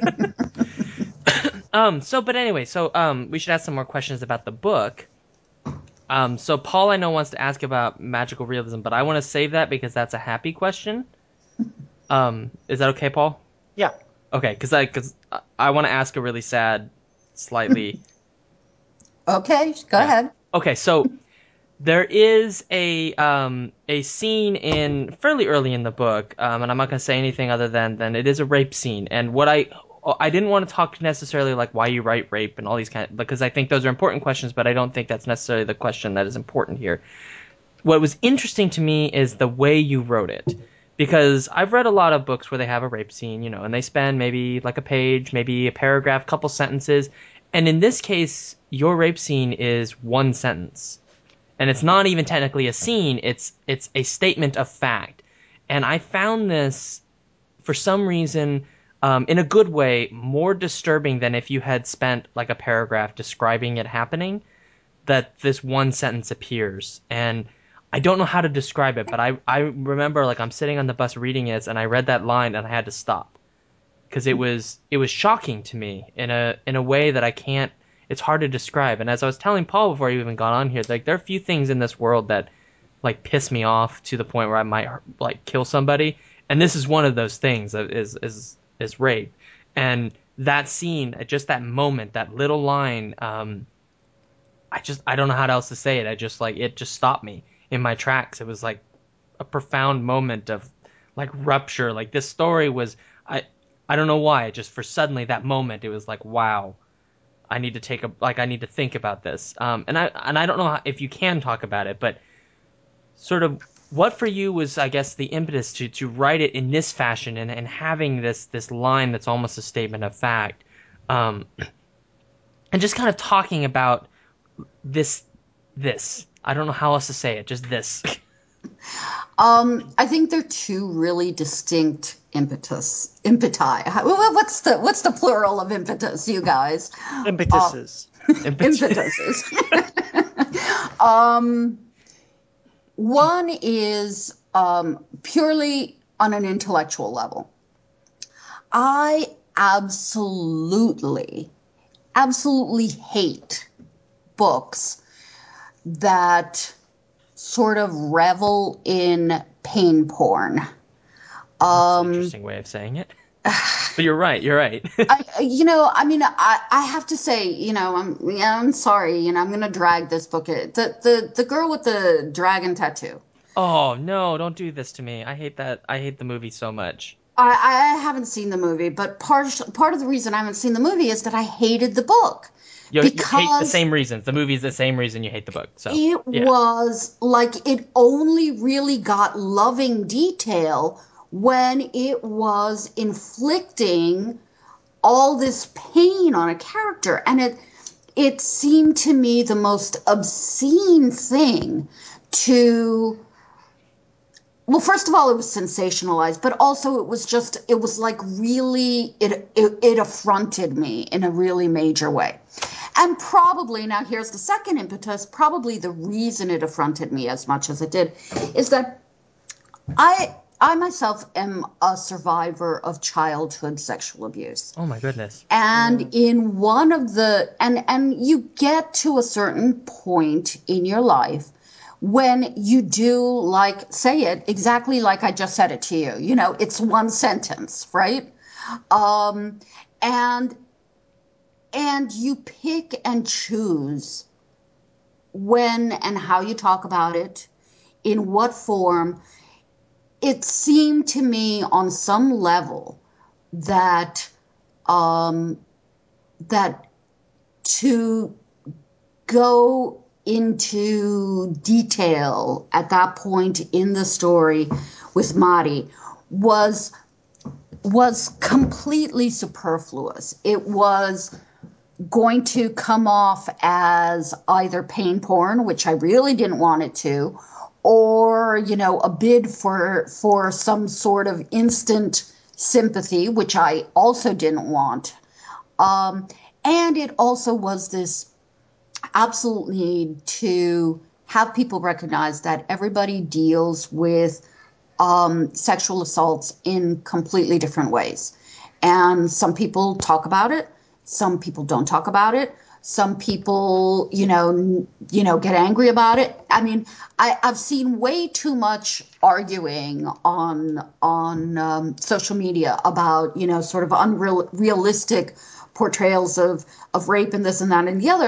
But anyway, we should ask some more questions about the book. So Paul, I know, wants to ask about magical realism, but I want to save that because that's a happy question. Is that okay, Paul? Yeah. Okay, because I want to ask a really sad, slightly. Okay, go ahead. Okay, so There is a scene in fairly early in the book, and I'm not going to say anything other than it is a rape scene. And what I didn't want to talk necessarily like why you write rape and all these because I think those are important questions, but I don't think that's necessarily the question that is important here. What was interesting to me is the way you wrote it. Because I've read a lot of books where they have a rape scene, and they spend maybe like a page, maybe a paragraph, couple sentences. And in this case, your rape scene is one sentence. And it's not even technically a scene, it's a statement of fact. And I found this, for some reason, in a good way, more disturbing than if you had spent like a paragraph describing it happening, that this one sentence appears. And I don't know how to describe it, but I remember like I'm sitting on the bus reading it, and I read that line and I had to stop. Because it was shocking to me in a way that I can't, it's hard to describe. And as I was telling Paul before you even got on here, like there are a few things in this world that like piss me off to the point where I might like kill somebody, and this is one of those things that is rape. And that scene, just that moment, that little line, I don't know how else to say it. I just like it just stopped me in my tracks. It was like a profound moment of like rupture. Like this story was I don't know why. Just for suddenly that moment, it was like wow. I need to think about this. And I don't know if you can talk about it, but sort of what for you was, I guess, the impetus to write it in this fashion and having this line that's almost a statement of fact, and just kind of talking about this. I don't know how else to say it. Just this. I think they're two really distinct impeti. What's the plural of impetus, you guys? Impetuses. Impetuses. One is purely on an intellectual level. I absolutely hate books that sort of revel in pain porn. That's an interesting way of saying it. But you're right. I have to say, I'm sorry, I'm going to drag this book. The girl with the dragon tattoo. Oh no! Don't do this to me. I hate that. I hate the movie so much. I haven't seen the movie, but part of the reason I haven't seen the movie is that I hated the book. You hate the Because same reasons. The movie's the same reason you hate the book. So it yeah. was like it only really got loving detail when it was inflicting all this pain on a character, and it seemed to me the most obscene thing to. Well, first of all, it was sensationalized, but also it was like really, it affronted me in a really major way. And probably, now here's the second impetus, probably the reason it affronted me as much as it did is that I myself am a survivor of childhood sexual abuse. Oh my goodness. And in one of and you get to a certain point in your life when you do say it exactly like I just said it to you. It's one sentence, right? And you pick and choose when and how you talk about it, in what form. It seemed to me on some level that that to go into detail at that point in the story with Mari was completely superfluous. It was going to come off as either pain porn, which I really didn't want it to, or a bid for some sort of instant sympathy, which I also didn't want. And it also was this absolute need to have people recognize that everybody deals with sexual assaults in completely different ways. And some people talk about it. Some people don't talk about it. Some people, get angry about it. I mean, I've seen way too much arguing on social media about, sort of unrealistic portrayals of rape and this and that and the other.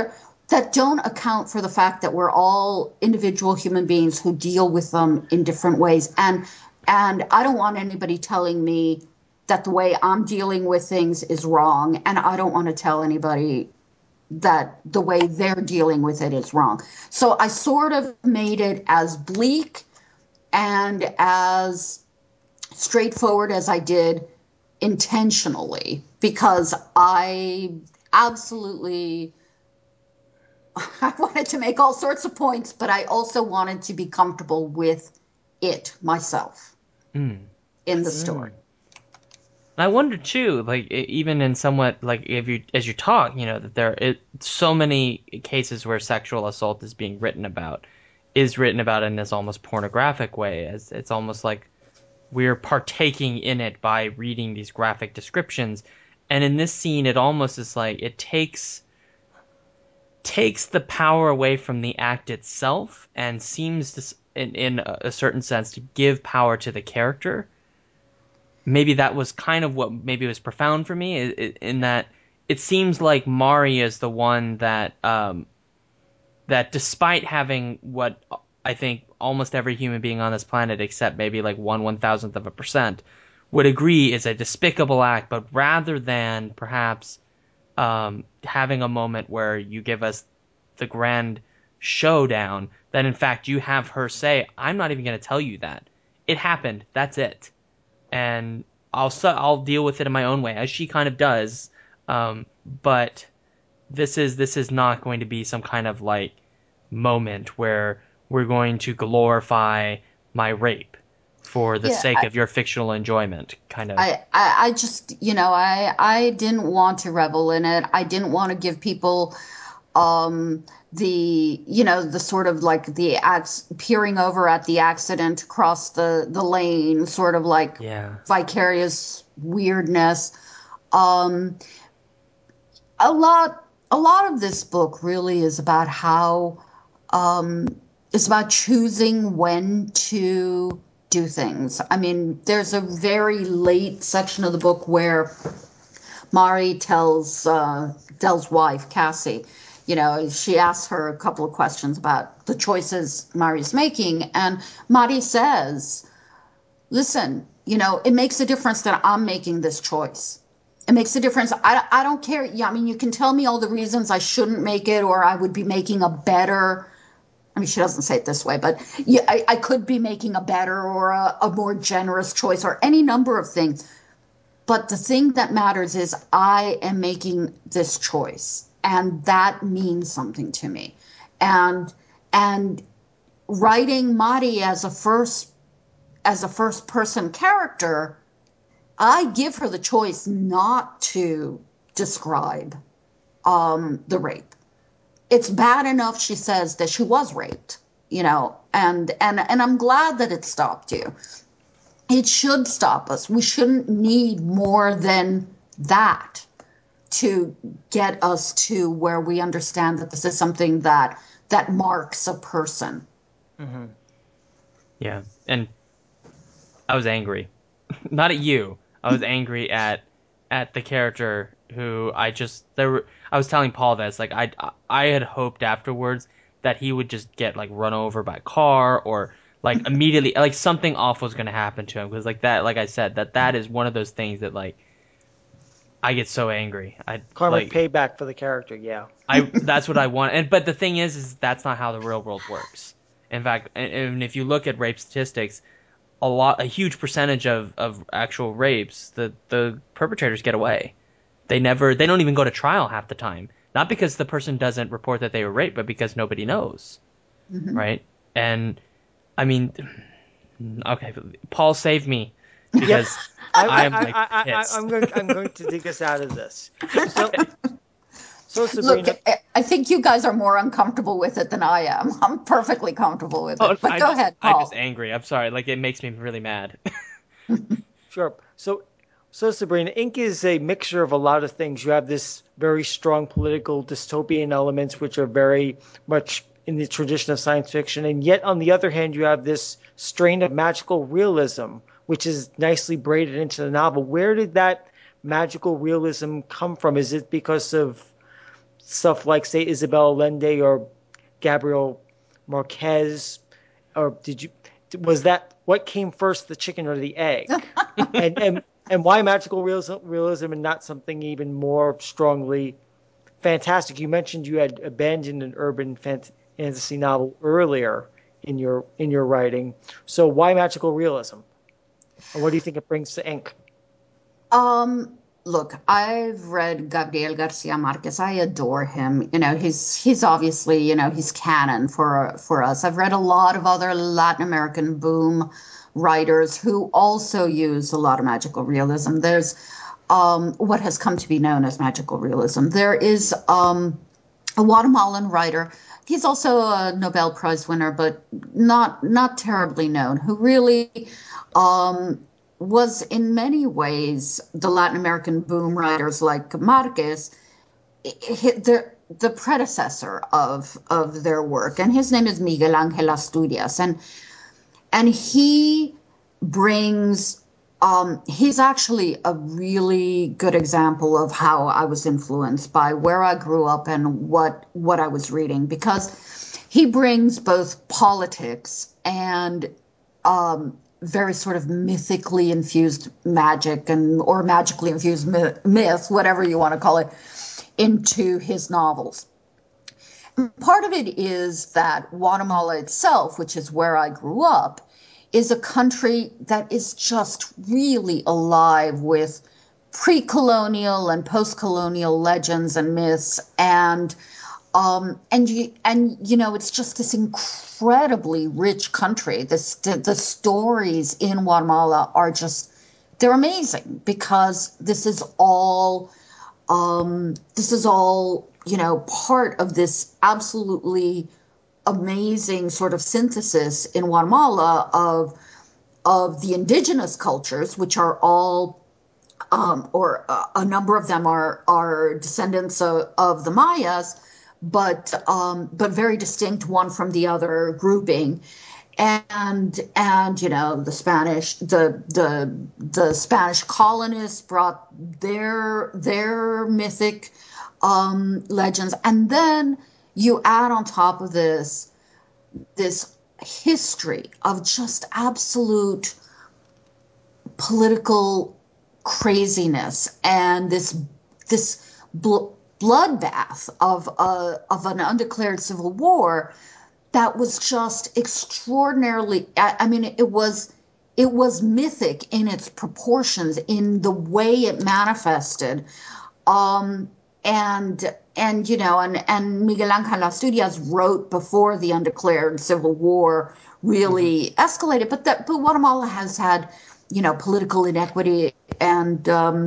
that don't account for the fact that we're all individual human beings who deal with them in different ways. And I don't want anybody telling me that the way I'm dealing with things is wrong, and I don't want to tell anybody that the way they're dealing with it is wrong. So I sort of made it as bleak and as straightforward as I did intentionally, because I absolutely I wanted to make all sorts of points, but I also wanted to be comfortable with it myself in the story. I wonder too, like even in somewhat like if you as you talk, that there so many cases where sexual assault is being written about, in this almost pornographic way, as it's almost like we're partaking in it by reading these graphic descriptions. And in this scene, it almost is like it takes the power away from the act itself and seems to, in a certain sense, to give power to the character. Maybe that was kind of what maybe was profound for me, in that it seems like Mari is the one that that despite having what I think almost every human being on this planet, except maybe like 1/1000% would agree is a despicable act, but rather than perhaps having a moment where you give us the grand showdown, that in fact you have her say, I'm not even going to tell you that. It happened. That's it. And I'll deal with it in my own way, as she kind of does. But this is not going to be some kind of like moment where we're going to glorify my rape for the sake of your fictional enjoyment, kind of. I just, I didn't want to revel in it. I didn't want to give people the sort of like peering over at the accident across the lane, sort of like vicarious weirdness. A lot of this book really is about how it's about choosing when to do things. I mean, there's a very late section of the book where Mari tells Dell's wife, Cassie, she asks her a couple of questions about the choices Mari's making. And Mari says, listen, it makes a difference that I'm making this choice. It makes a difference. I don't care. Yeah, I mean, you can tell me all the reasons I shouldn't make it, or I would be making a better, I mean, she doesn't say it this way, but I could be making a better or a more generous choice, or any number of things. But the thing that matters is I am making this choice, and that means something to me. And writing Mari as a first person character, I give her the choice not to describe the rape. It's bad enough, she says, that she was raped, and I'm glad that it stopped you. It should stop us. We shouldn't need more than that to get us to where we understand that this is something that marks a person. Mm-hmm. Yeah, and I was angry. Not at you. I was angry at the character who I was telling Paul this, like I had hoped afterwards that he would just get like run over by a car, or like immediately like something awful was going to happen to him, because like that, like I said, that is one of those things that like I get so angry. Karmic payback for the character, yeah. That's what I want. But the thing is that's not how the real world works. In fact, and if you look at rape statistics, a huge percentage of actual rapes, the perpetrators get away. They don't even go to trial half the time. Not because the person doesn't report that they were raped, but because nobody knows. Mm-hmm. Right? And I mean, okay, Paul, save me, because I'm going to dig us out of this. So Sabrina, look, I think you guys are more uncomfortable with it than I am. I'm perfectly comfortable with it. But go ahead, Paul. I'm just angry. I'm sorry. Like, it makes me really mad. Sure. So Sabrina, Ink is a mixture of a lot of things. You have this very strong political dystopian elements, which are very much in the tradition of science fiction, and yet on the other hand, you have this strain of magical realism, which is nicely braided into the novel. Where did that magical realism come from? Is it because of stuff like, say, Isabel Allende or Gabriel Marquez, or was that what came first, the chicken or the egg? and why magical realism and not something even more strongly fantastic? You mentioned you had abandoned an urban fantasy novel earlier in your writing. So why magical realism? And what do you think it brings to ink? Look, I've read Gabriel Garcia Marquez. I adore him. He's obviously, he's canon for us. I've read a lot of other Latin American boom writers who also use a lot of magical realism. There's what has come to be known as magical realism. There is a Guatemalan writer. He's also a Nobel Prize winner, but not terribly known, who really was in many ways the Latin American boom writers like Marquez, the predecessor of their work. And his name is Miguel Ángel Asturias. And he brings, he's actually a really good example of how I was influenced by where I grew up and what I was reading, because he brings both politics and very sort of mythically infused magic or magically infused myth, whatever you want to call it, into his novels. And part of it is that Guatemala itself, which is where I grew up, is a country that is just really alive with pre-colonial and post-colonial legends and myths, and it's just this incredibly rich country. The stories in Guatemala are just, they're amazing, because this is all part of this absolutely amazing sort of synthesis in Guatemala of the indigenous cultures, which are all a number of them are descendants of the Mayas, but very distinct one from the other grouping. And the Spanish colonists brought their mythic legends, and then you add on top of this history of just absolute political craziness and this bloodbath of an undeclared civil war that was just extraordinarily. I mean, it was mythic in its proportions, in the way it manifested, and Miguel Ángel Asturias wrote before the undeclared civil war really escalated, but Guatemala has had political inequity and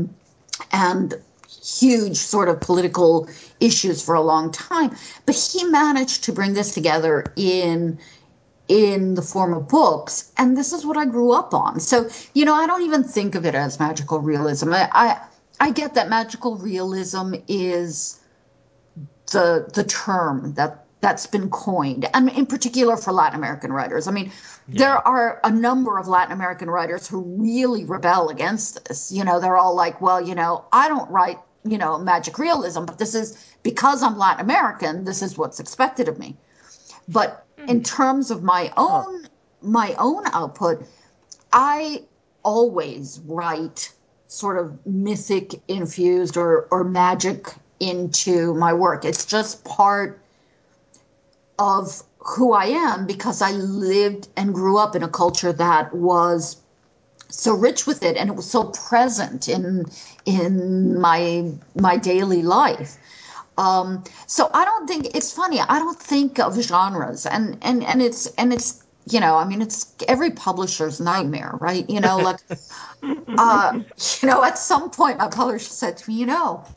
huge sort of political issues for a long time. But he managed to bring this together in the form of books, and this is what I grew up on. So, I don't even think of it as magical realism. I get that magical realism is the term that's been coined, and in particular for Latin American writers. I mean, there are a number of Latin American writers who really rebel against this. They're all like, well, I don't write, magic realism, but this is because I'm Latin American, this is what's expected of me. But in terms of my own output, I always write sort of mythic infused or magic into my work. It's just part of who I am, because I lived and grew up in a culture that was so rich with it, and it was so present in my daily life. So I don't think it's funny. I don't think of genres, and it's I mean, it's every publisher's nightmare, right? Like at some point my publisher said to me,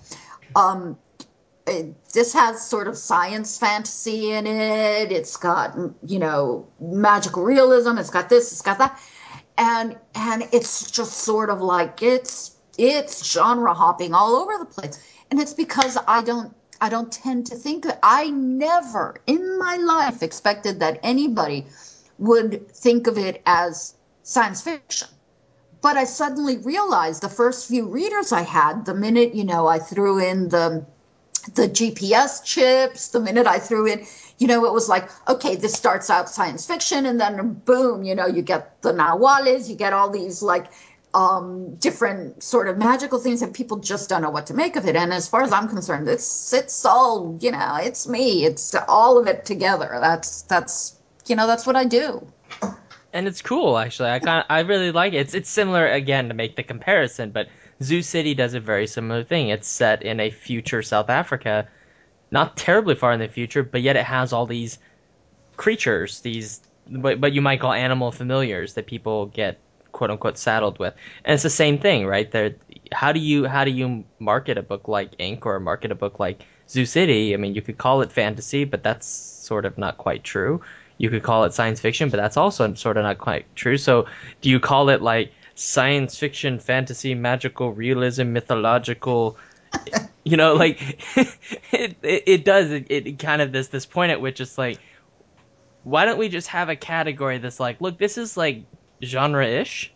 this has sort of science fantasy in it. It's got, magical realism. It's got this, it's got that. And it's just sort of like it's genre hopping all over the place. And it's because I don't tend to think that. I never in my life expected that anybody would think of it as science fiction. But I suddenly realized the first few readers I had, the minute, I threw in the the GPS chips, the minute I threw in, it was like, okay, this starts out science fiction, and then boom, you get the nahuales, you get all these like different sort of magical things, and people just don't know what to make of it. And as far as I'm concerned, it's all, it's me, it's all of it together. That's what I do. And it's cool, actually. I really like it. It's similar, again, to make the comparison, but Zoo City does a very similar thing. It's set in a future South Africa, not terribly far in the future, but yet it has all these creatures, these but you might call animal familiars that people get quote unquote saddled with. And it's the same thing, right? How do you market a book like Ink or market a book like Zoo City? I mean, you could call it fantasy, but that's sort of not quite true. You could call it science fiction, but that's also sort of not quite true. So do you call it like science fiction, fantasy, magical realism, mythological? Like it does it kind of this point at which it's like, why don't we just have a category that's like, look, this is like genre-ish.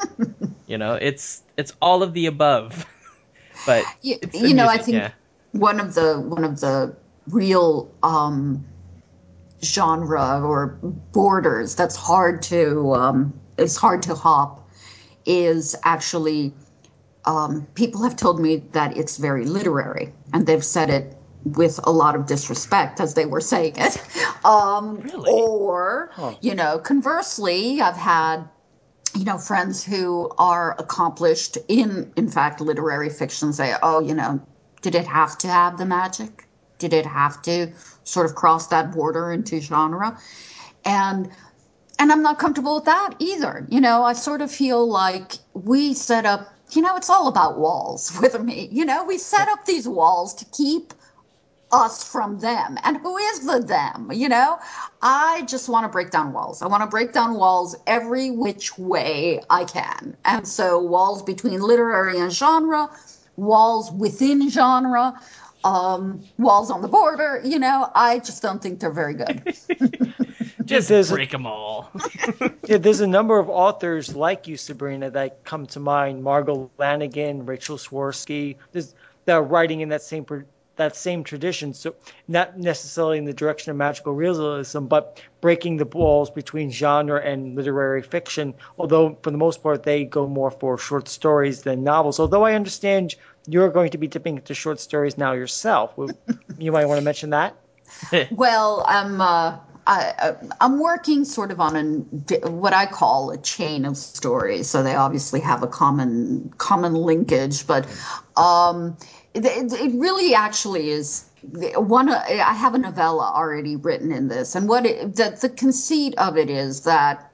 It's all of the above. But it's the music, I think one of the real genre or borders that's hard to hop is actually, people have told me that it's very literary, and they've said it with a lot of disrespect as they were saying it. Really? Or, conversely, I've had, friends who are accomplished in fact, literary fiction say, oh, did it have to have the magic? Did it have to sort of cross that border into genre? And I'm not comfortable with that either. I sort of feel like we set up, it's all about walls with me. We set up these walls to keep us from them. And who is the them? I just want to break down walls. I want to break down walls every which way I can. And so walls between literary and genre, walls within genre, walls on the border, I just don't think they're very good. Just break them all. Yeah, there's a number of authors like you, Sabrina, that come to mind. Margot Lanigan, Rachel Swirsky, that are writing in that same tradition. So not necessarily in the direction of magical realism, but breaking the walls between genre and literary fiction. Although for the most part, they go more for short stories than novels. Although I understand you're going to be dipping into short stories now yourself. You might want to mention that. Well, I'm working sort of on what I call a chain of stories. So they obviously have a common linkage, but it really actually is one. I have a novella already written in this, and the conceit of it is that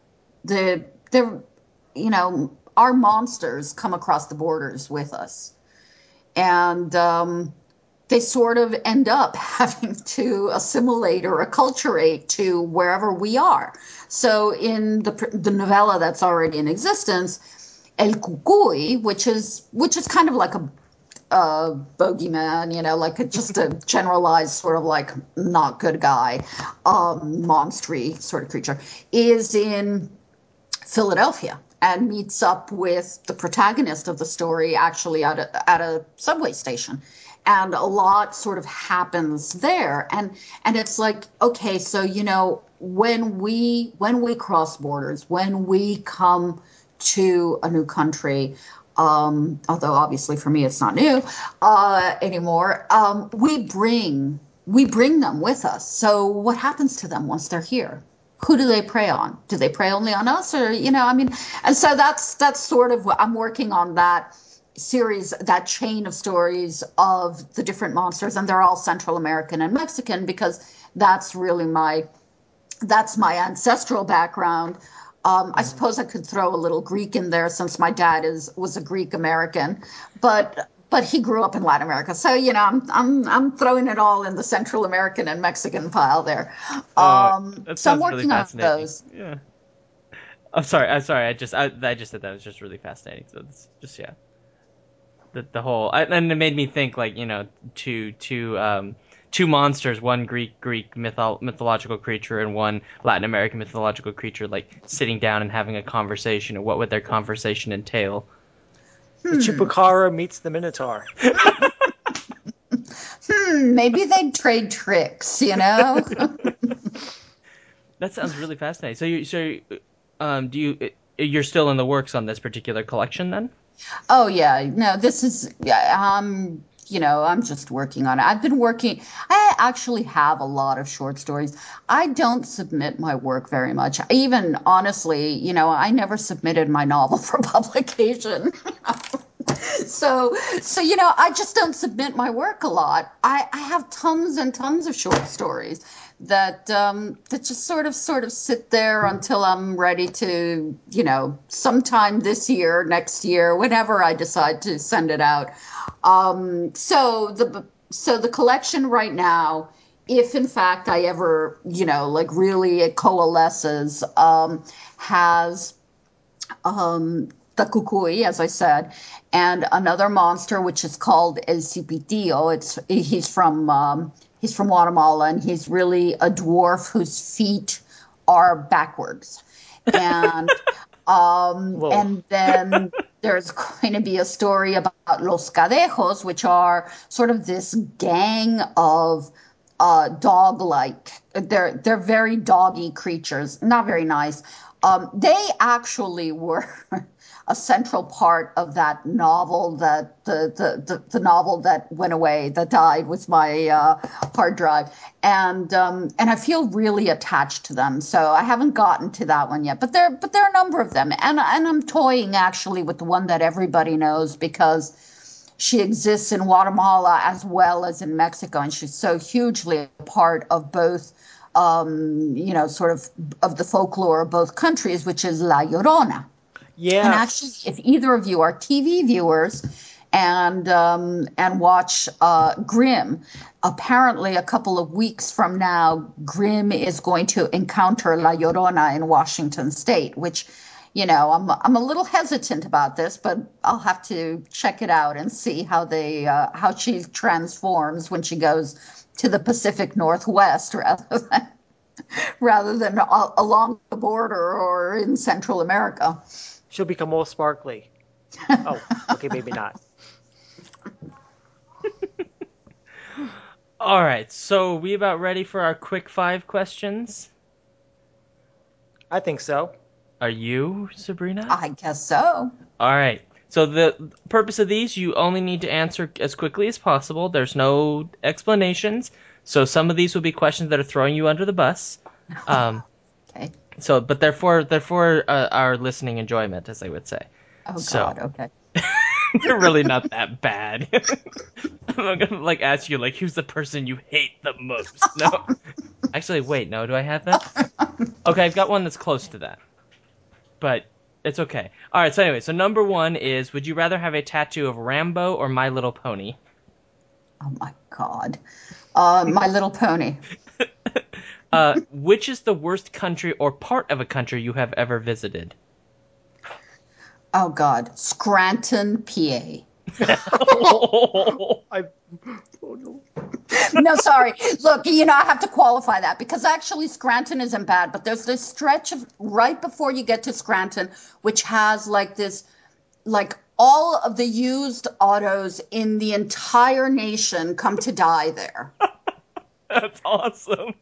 our monsters come across the borders with us, and they sort of end up having to assimilate or acculturate to wherever we are. So in the novella that's already in existence, El Cucuy, which is kind of like a bogeyman, like just a generalized sort of like not good guy, monstery sort of creature, is in Philadelphia and meets up with the protagonist of the story actually at a subway station. And a lot sort of happens there. And it's like, okay, so, when we cross borders, when we come to a new country, although obviously for me it's not new anymore, we bring them with us. So what happens to them once they're here? Who do they prey on? Do they prey only on us, or and so that's sort of what I'm working on, that series, that chain of stories of the different monsters, and they're all Central American and Mexican because that's really my ancestral background. I suppose I could throw a little Greek in there since my dad was a Greek American, but he grew up in Latin America. So, I'm throwing it all in the Central American and Mexican pile there. So I'm working really on those. Yeah. I'm sorry. I just said that was just really fascinating. So it's just, yeah. The whole, and it made me think, like, two monsters, one Greek mythological creature and one Latin American mythological creature, like sitting down and having a conversation, and what would their conversation entail? The Chupacabra meets the Minotaur. Maybe they'd trade tricks, you know? That sounds really fascinating. You're still in the works on this particular collection then? Oh yeah, no, this is yeah, I'm just working on it. I actually have a lot of short stories. I don't submit my work very much. Even honestly, I never submitted my novel for publication. So I just don't submit my work a lot. I have tons and tons of short stories that just sort of sit there until I'm ready to, sometime this year, next year, whenever I decide to send it out. So the collection right now, if in fact I ever, like really it coalesces, has the kukui, as I said, and another monster which is called El Cipitillo. He's from Guatemala, and he's really a dwarf whose feet are backwards, and and then there's going to be a story about Los Cadejos, which are sort of this gang of dog-like. They're very doggy creatures, not very nice. They actually were a central part of that novel, that the novel that went away, that died with my hard drive, and I feel really attached to them. So I haven't gotten to that one yet, but there are a number of them, and I'm toying actually with the one that everybody knows because she exists in Guatemala as well as in Mexico, and she's so hugely a part of both, sort of the folklore of both countries, which is La Llorona. Yes. And actually, if either of you are TV viewers and watch Grimm, apparently a couple of weeks from now, Grimm is going to encounter La Llorona in Washington State, which, I'm a little hesitant about this, but I'll have to check it out and see how she transforms when she goes to the Pacific Northwest rather than along the border or in Central America. She'll become all sparkly. Oh, okay, maybe not. All right, so we about ready for our quick 5 questions? I think so. Are you, Sabrina? I guess so. All right. So the purpose of these, you only need to answer as quickly as possible. There's no explanations. So some of these will be questions that are throwing you under the bus. Okay. So, but they're for our listening enjoyment, as I would say. Oh So, God. Okay. they're really not that bad. I'm not gonna ask you who's the person you hate the most. No. Actually, wait. No, do I have that? Okay, I've got one that's close to that. But it's okay. All right. So anyway, so number 1 is: would you rather have a tattoo of Rambo or My Little Pony? Oh my God. My Little Pony. Which is the worst country or part of a country you have ever visited? Oh God. Scranton, PA. Oh no. No, sorry. Look, I have to qualify that because actually Scranton isn't bad, but there's this stretch of right before you get to Scranton, which has all of the used autos in the entire nation come to die there. That's awesome.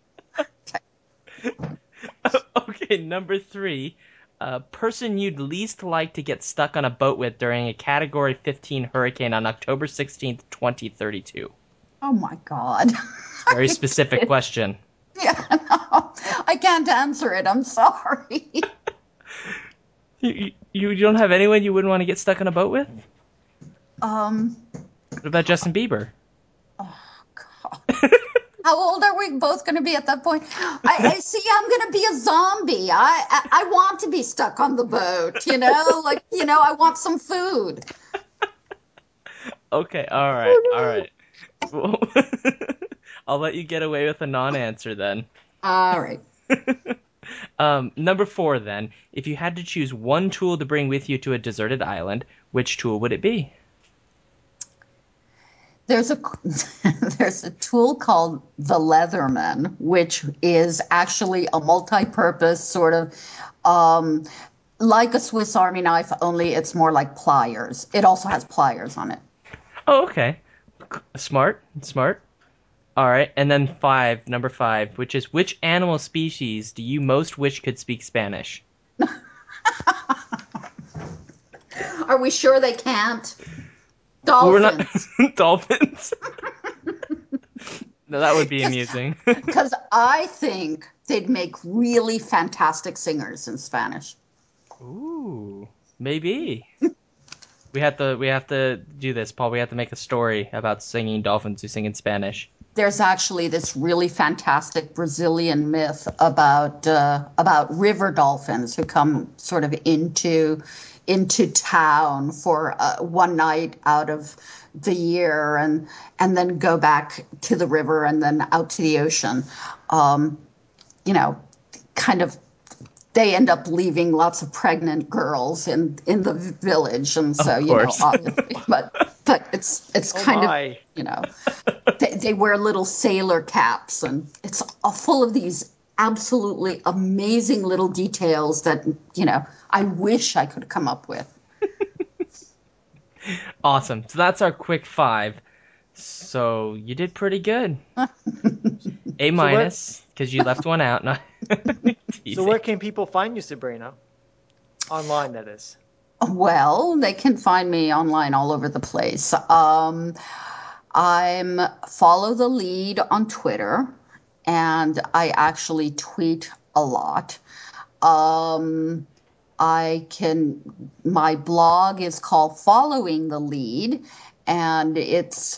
Okay, number 3. Person you'd least like to get stuck on a boat with during a Category 15 hurricane on October 16th, 2032. Oh my God. Very specific question. Yeah, no, I can't answer it. I'm sorry. You don't have anyone you wouldn't want to get stuck on a boat with? What about Justin Bieber? Oh God. How old are we both going to be at that point? I see. I'm going to be a zombie. I want to be stuck on the boat. I want some food. Okay. All right. All right. Well, I'll let you get away with a non-answer then. All right. Number 4 then. If you had to choose one tool to bring with you to a deserted island, which tool would it be? There's a tool called the Leatherman, which is actually a multi-purpose sort of like a Swiss Army knife, only it's more like pliers. It also has pliers on it. Oh, okay. Smart. All right, and then number 5, which is which animal species do you most wish could speak Spanish? Are we sure they can't? Well, we're not Dolphins. dolphins. No, that would be amusing. Because I think they'd make really fantastic singers in Spanish. Ooh, maybe. We have to do this, Paul. We have to make a story about singing dolphins who sing in Spanish. There's actually this really fantastic Brazilian myth about river dolphins who come sort of into town for one night out of the year and then go back to the river and then out to the ocean. You know, kind of they end up leaving lots of pregnant girls in the village, and so Of course. obviously, but it's kind my. of they wear little sailor caps, and it's full of these absolutely amazing little details that I wish I could come up with. Awesome. So that's our quick 5. So you did pretty good. A minus because you left one out. No. So where can people find you, Sabrina? Online, that is. Well, they can find me online all over the place. I'm Follow the Lead on Twitter, and I actually tweet a lot. My blog is called Following the Lead, and it's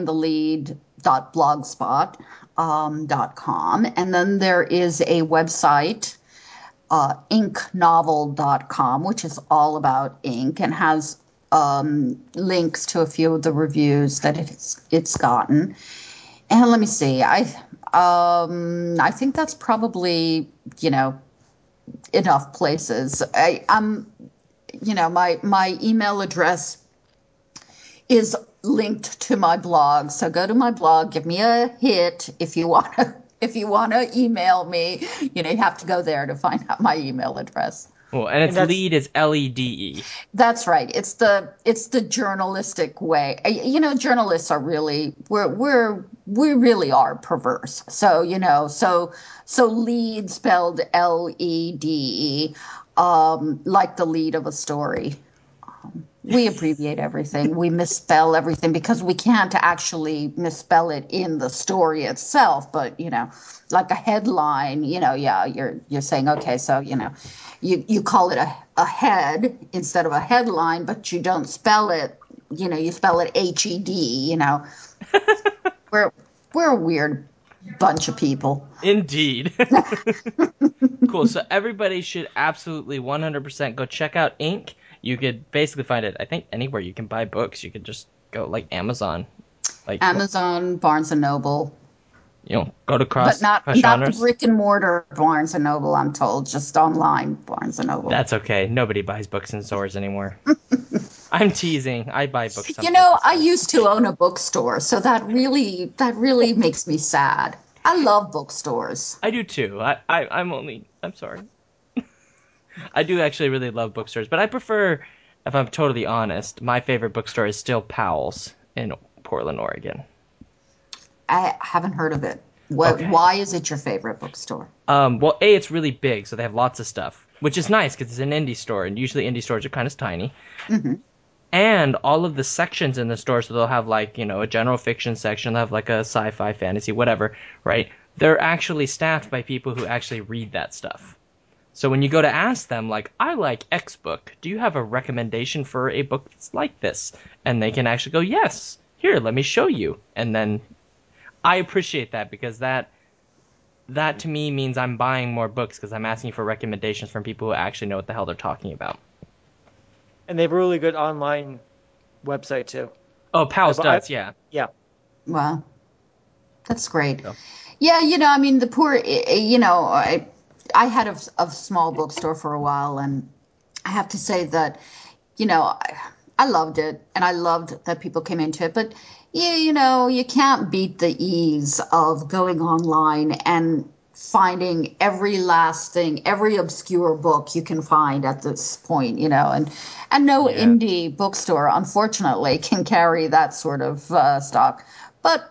followingthelead.blogspot.com. And then there is a website, inknovel.com, which is all about ink and has links to a few of the reviews that it's gotten. And let me see, I think that's probably enough places. My email address is linked to my blog, so go to my blog, give me a hit if you want to. If you want to email me, you have to go there to find out my email address. Well, and lead is LEDE. That's right. It's the journalistic way. Journalists are really we really are perverse. So so lead spelled LEDE, like the lead of a story. We abbreviate everything. We misspell everything because we can't actually misspell it in the story itself. But like a headline, you're saying, okay, so you call it a head instead of a headline, but you don't spell it. You spell it HED. We're a weird bunch of people. Indeed. Cool. So everybody should absolutely 100% go check out Ink. You could basically find it, I think, anywhere you can buy books. You could just go like Amazon. Amazon, Barnes & Noble. Go to But not the brick and mortar Barnes & Noble, I'm told. Just online Barnes & Noble. That's okay. Nobody buys books in stores anymore. I'm teasing. I buy books sometimes. I used to own a bookstore, so that really makes me sad. I love bookstores. I do too. I'm sorry. I do actually really love bookstores, but I prefer, if I'm totally honest, my favorite bookstore is still Powell's in Portland, Oregon. I haven't heard of it. Okay. Why is it your favorite bookstore? Well, it's really big, so they have lots of stuff, which is nice because it's an indie store, and usually indie stores are kind of tiny. Mm-hmm. And all of the sections in the store, so they'll have like, a general fiction section, they'll have like a sci-fi, fantasy, whatever, right? They're actually staffed by people who actually read that stuff. So when you go to ask them, like, I like X book, do you have a recommendation for a book that's like this? And they can actually go, yes, here, let me show you. And then I appreciate that because that to me means I'm buying more books because I'm asking for recommendations from people who actually know what the hell they're talking about. And they have a really good online website too. Oh, Powell's does, yeah. Yeah. Wow. That's great. So. Yeah, the poor, I had a small bookstore for a while, and I have to say that, I loved it, and I loved that people came into it. But, you can't beat the ease of going online and finding every last thing, every obscure book you can find at this point, and no indie bookstore, unfortunately, can carry that sort of stock. But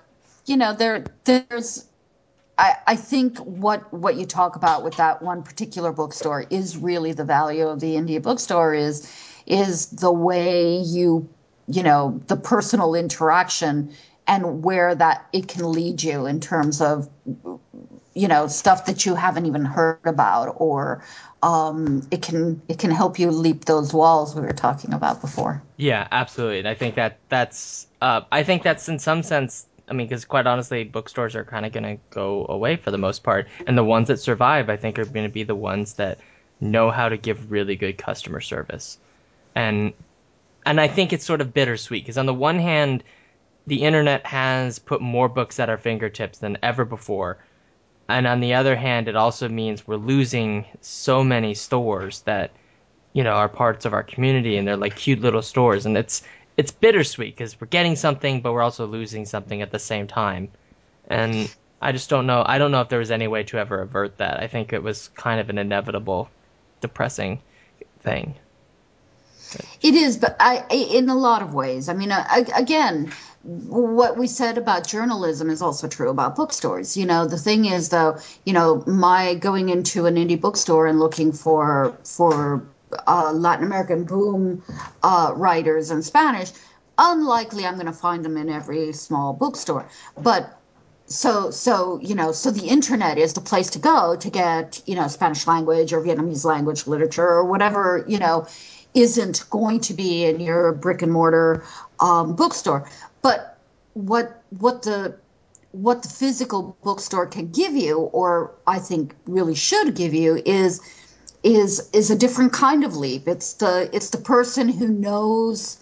there's I think what you talk about with that one particular bookstore is really the value of the indie bookstore is the way the personal interaction and where that it can lead you in terms of stuff that you haven't even heard about, or it can help you leap those walls we were talking about before. Yeah, absolutely. And I think that's in some sense. I mean, because quite honestly, bookstores are kind of going to go away for the most part, and the ones that survive, I think, are going to be the ones that know how to give really good customer service. And I think it's sort of bittersweet because on the one hand, the internet has put more books at our fingertips than ever before, and on the other hand, it also means we're losing so many stores that are parts of our community, and they're like cute little stores, and it's bittersweet because we're getting something, but we're also losing something at the same time. And I just don't know. I don't know if there was any way to ever avert that. I think it was kind of an inevitable, depressing thing. It is, but in a lot of ways. I mean, again, what we said about journalism is also true about bookstores. The thing is, though, my going into an indie bookstore and looking for Latin American boom writers in Spanish, unlikely I'm going to find them in every small bookstore. But so the internet is the place to go to get Spanish language or Vietnamese language literature or whatever isn't going to be in your brick and mortar bookstore. But what the physical bookstore can give you, or I think really should give you, is a different kind of leap. It's the person who knows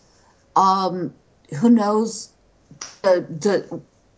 the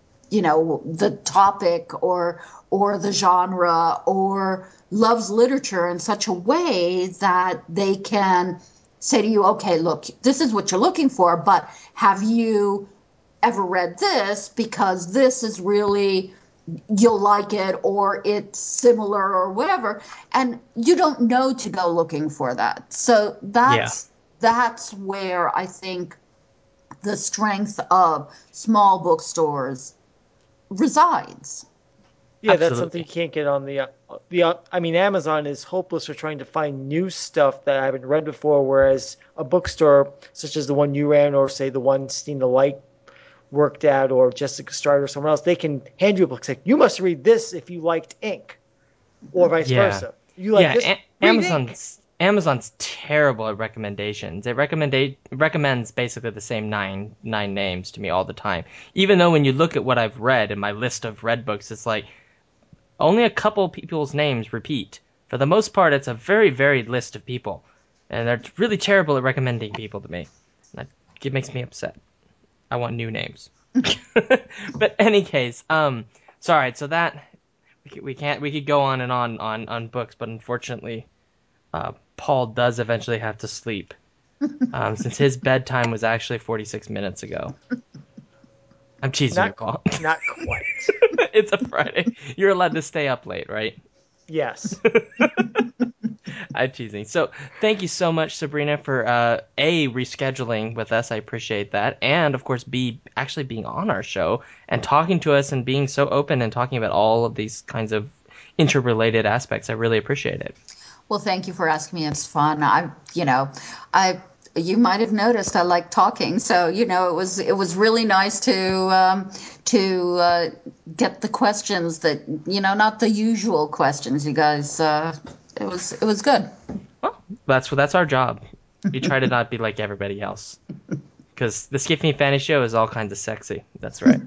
the topic or the genre, or loves literature in such a way that they can say to you, okay, look, this is what you're looking for, but have you ever read this? Because this is really, you'll like it, or it's similar or whatever. And you don't know to go looking for that. So Yeah, that's where I think the strength of small bookstores resides. Yeah, that's something you absolutely. can't get on I mean, Amazon is hopeless for trying to find new stuff that I haven't read before, whereas a bookstore such as the one you ran, or say the one Stina Light worked at, or Jessica Stride or someone else, they can hand you a book, say, you must read this if you liked Ink, or vice Yeah, versa. You like yeah. this? Read Ink. Amazon's terrible at recommendations. Recommends basically the same nine names to me all the time. Even though when you look at what I've read in my list of read books, it's like only a couple people's names repeat. For the most part, it's a very varied list of people, and they're really terrible at recommending people to me. And it makes me upset. I want new names. But any case, so all right, so that we could go on and on books, but unfortunately, Paul does eventually have to sleep, since his bedtime was actually 46 minutes ago. I'm teasing you, Not, Paul. not quite. It's a Friday. You're allowed to stay up late, right? Yes. I'm teasing. So thank you so much, Sabrina, for A, rescheduling with us. I appreciate that. And of course, B, actually being on our show and talking to us and being so open and talking about all of these kinds of interrelated aspects. I really appreciate it. Well, thank you for asking me. It's fun. I you might have noticed I like talking, so it was really nice to get the questions that not the usual questions. You guys, it was good. Well, that's our job. We try to not be like everybody else. Because the Skip Me Fanny show is all kinds of sexy. That's right.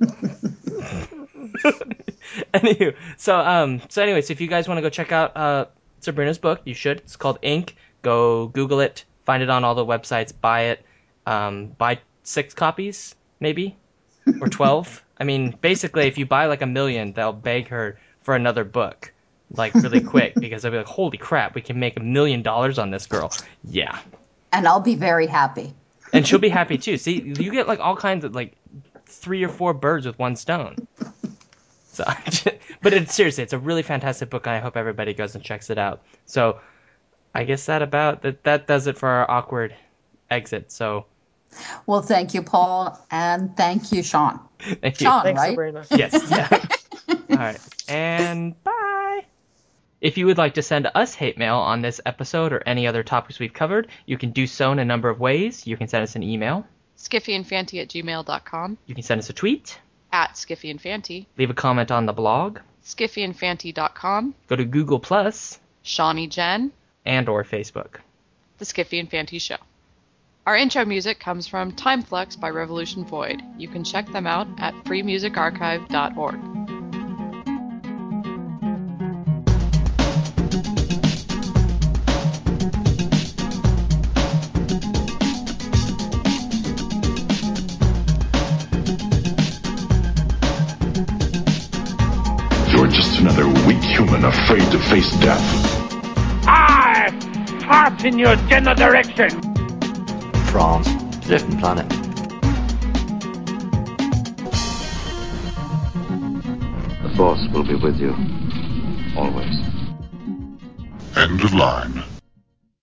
Anywho, so anyways, if you guys want to go check out Sabrina's book, you should. It's called Ink. Go Google it, find it on all the websites, buy it. Buy 6 copies, maybe, or 12. I mean, basically, if you buy like 1,000,000, they'll beg her for another book, like really quick, because they'll be like, "Holy crap, we can make $1,000,000 on this girl." Yeah, And I'll be very happy. and she'll be happy too. See, you get like all kinds of like 3 or 4 birds with one stone. So, but seriously, it's a really fantastic book, and I hope everybody goes and checks it out. So, I guess that does it for our awkward exit. So, Well, thank you, Paul, and thank you, Sean. Thank you. Sean, Thanks, right? Sabrina. Yes. Yeah. All right. And bye. If you would like to send us hate mail on this episode or any other topics we've covered, you can do so in a number of ways. You can send us an email. skiffyandfanty@gmail.com. You can send us a tweet. @skiffyandfanty. Leave a comment on the blog. skiffyandfanty.com. Go to Google+, Shawnee Jen. and or Facebook. The Skiffy and Fanty Show. Our intro music comes from Timeflux by Revolution Void. You can check them out at freemusicarchive.org. You're just another weak human afraid to face death. I fart in your general direction. France, a different planet. The Force will be with you, always. End of line.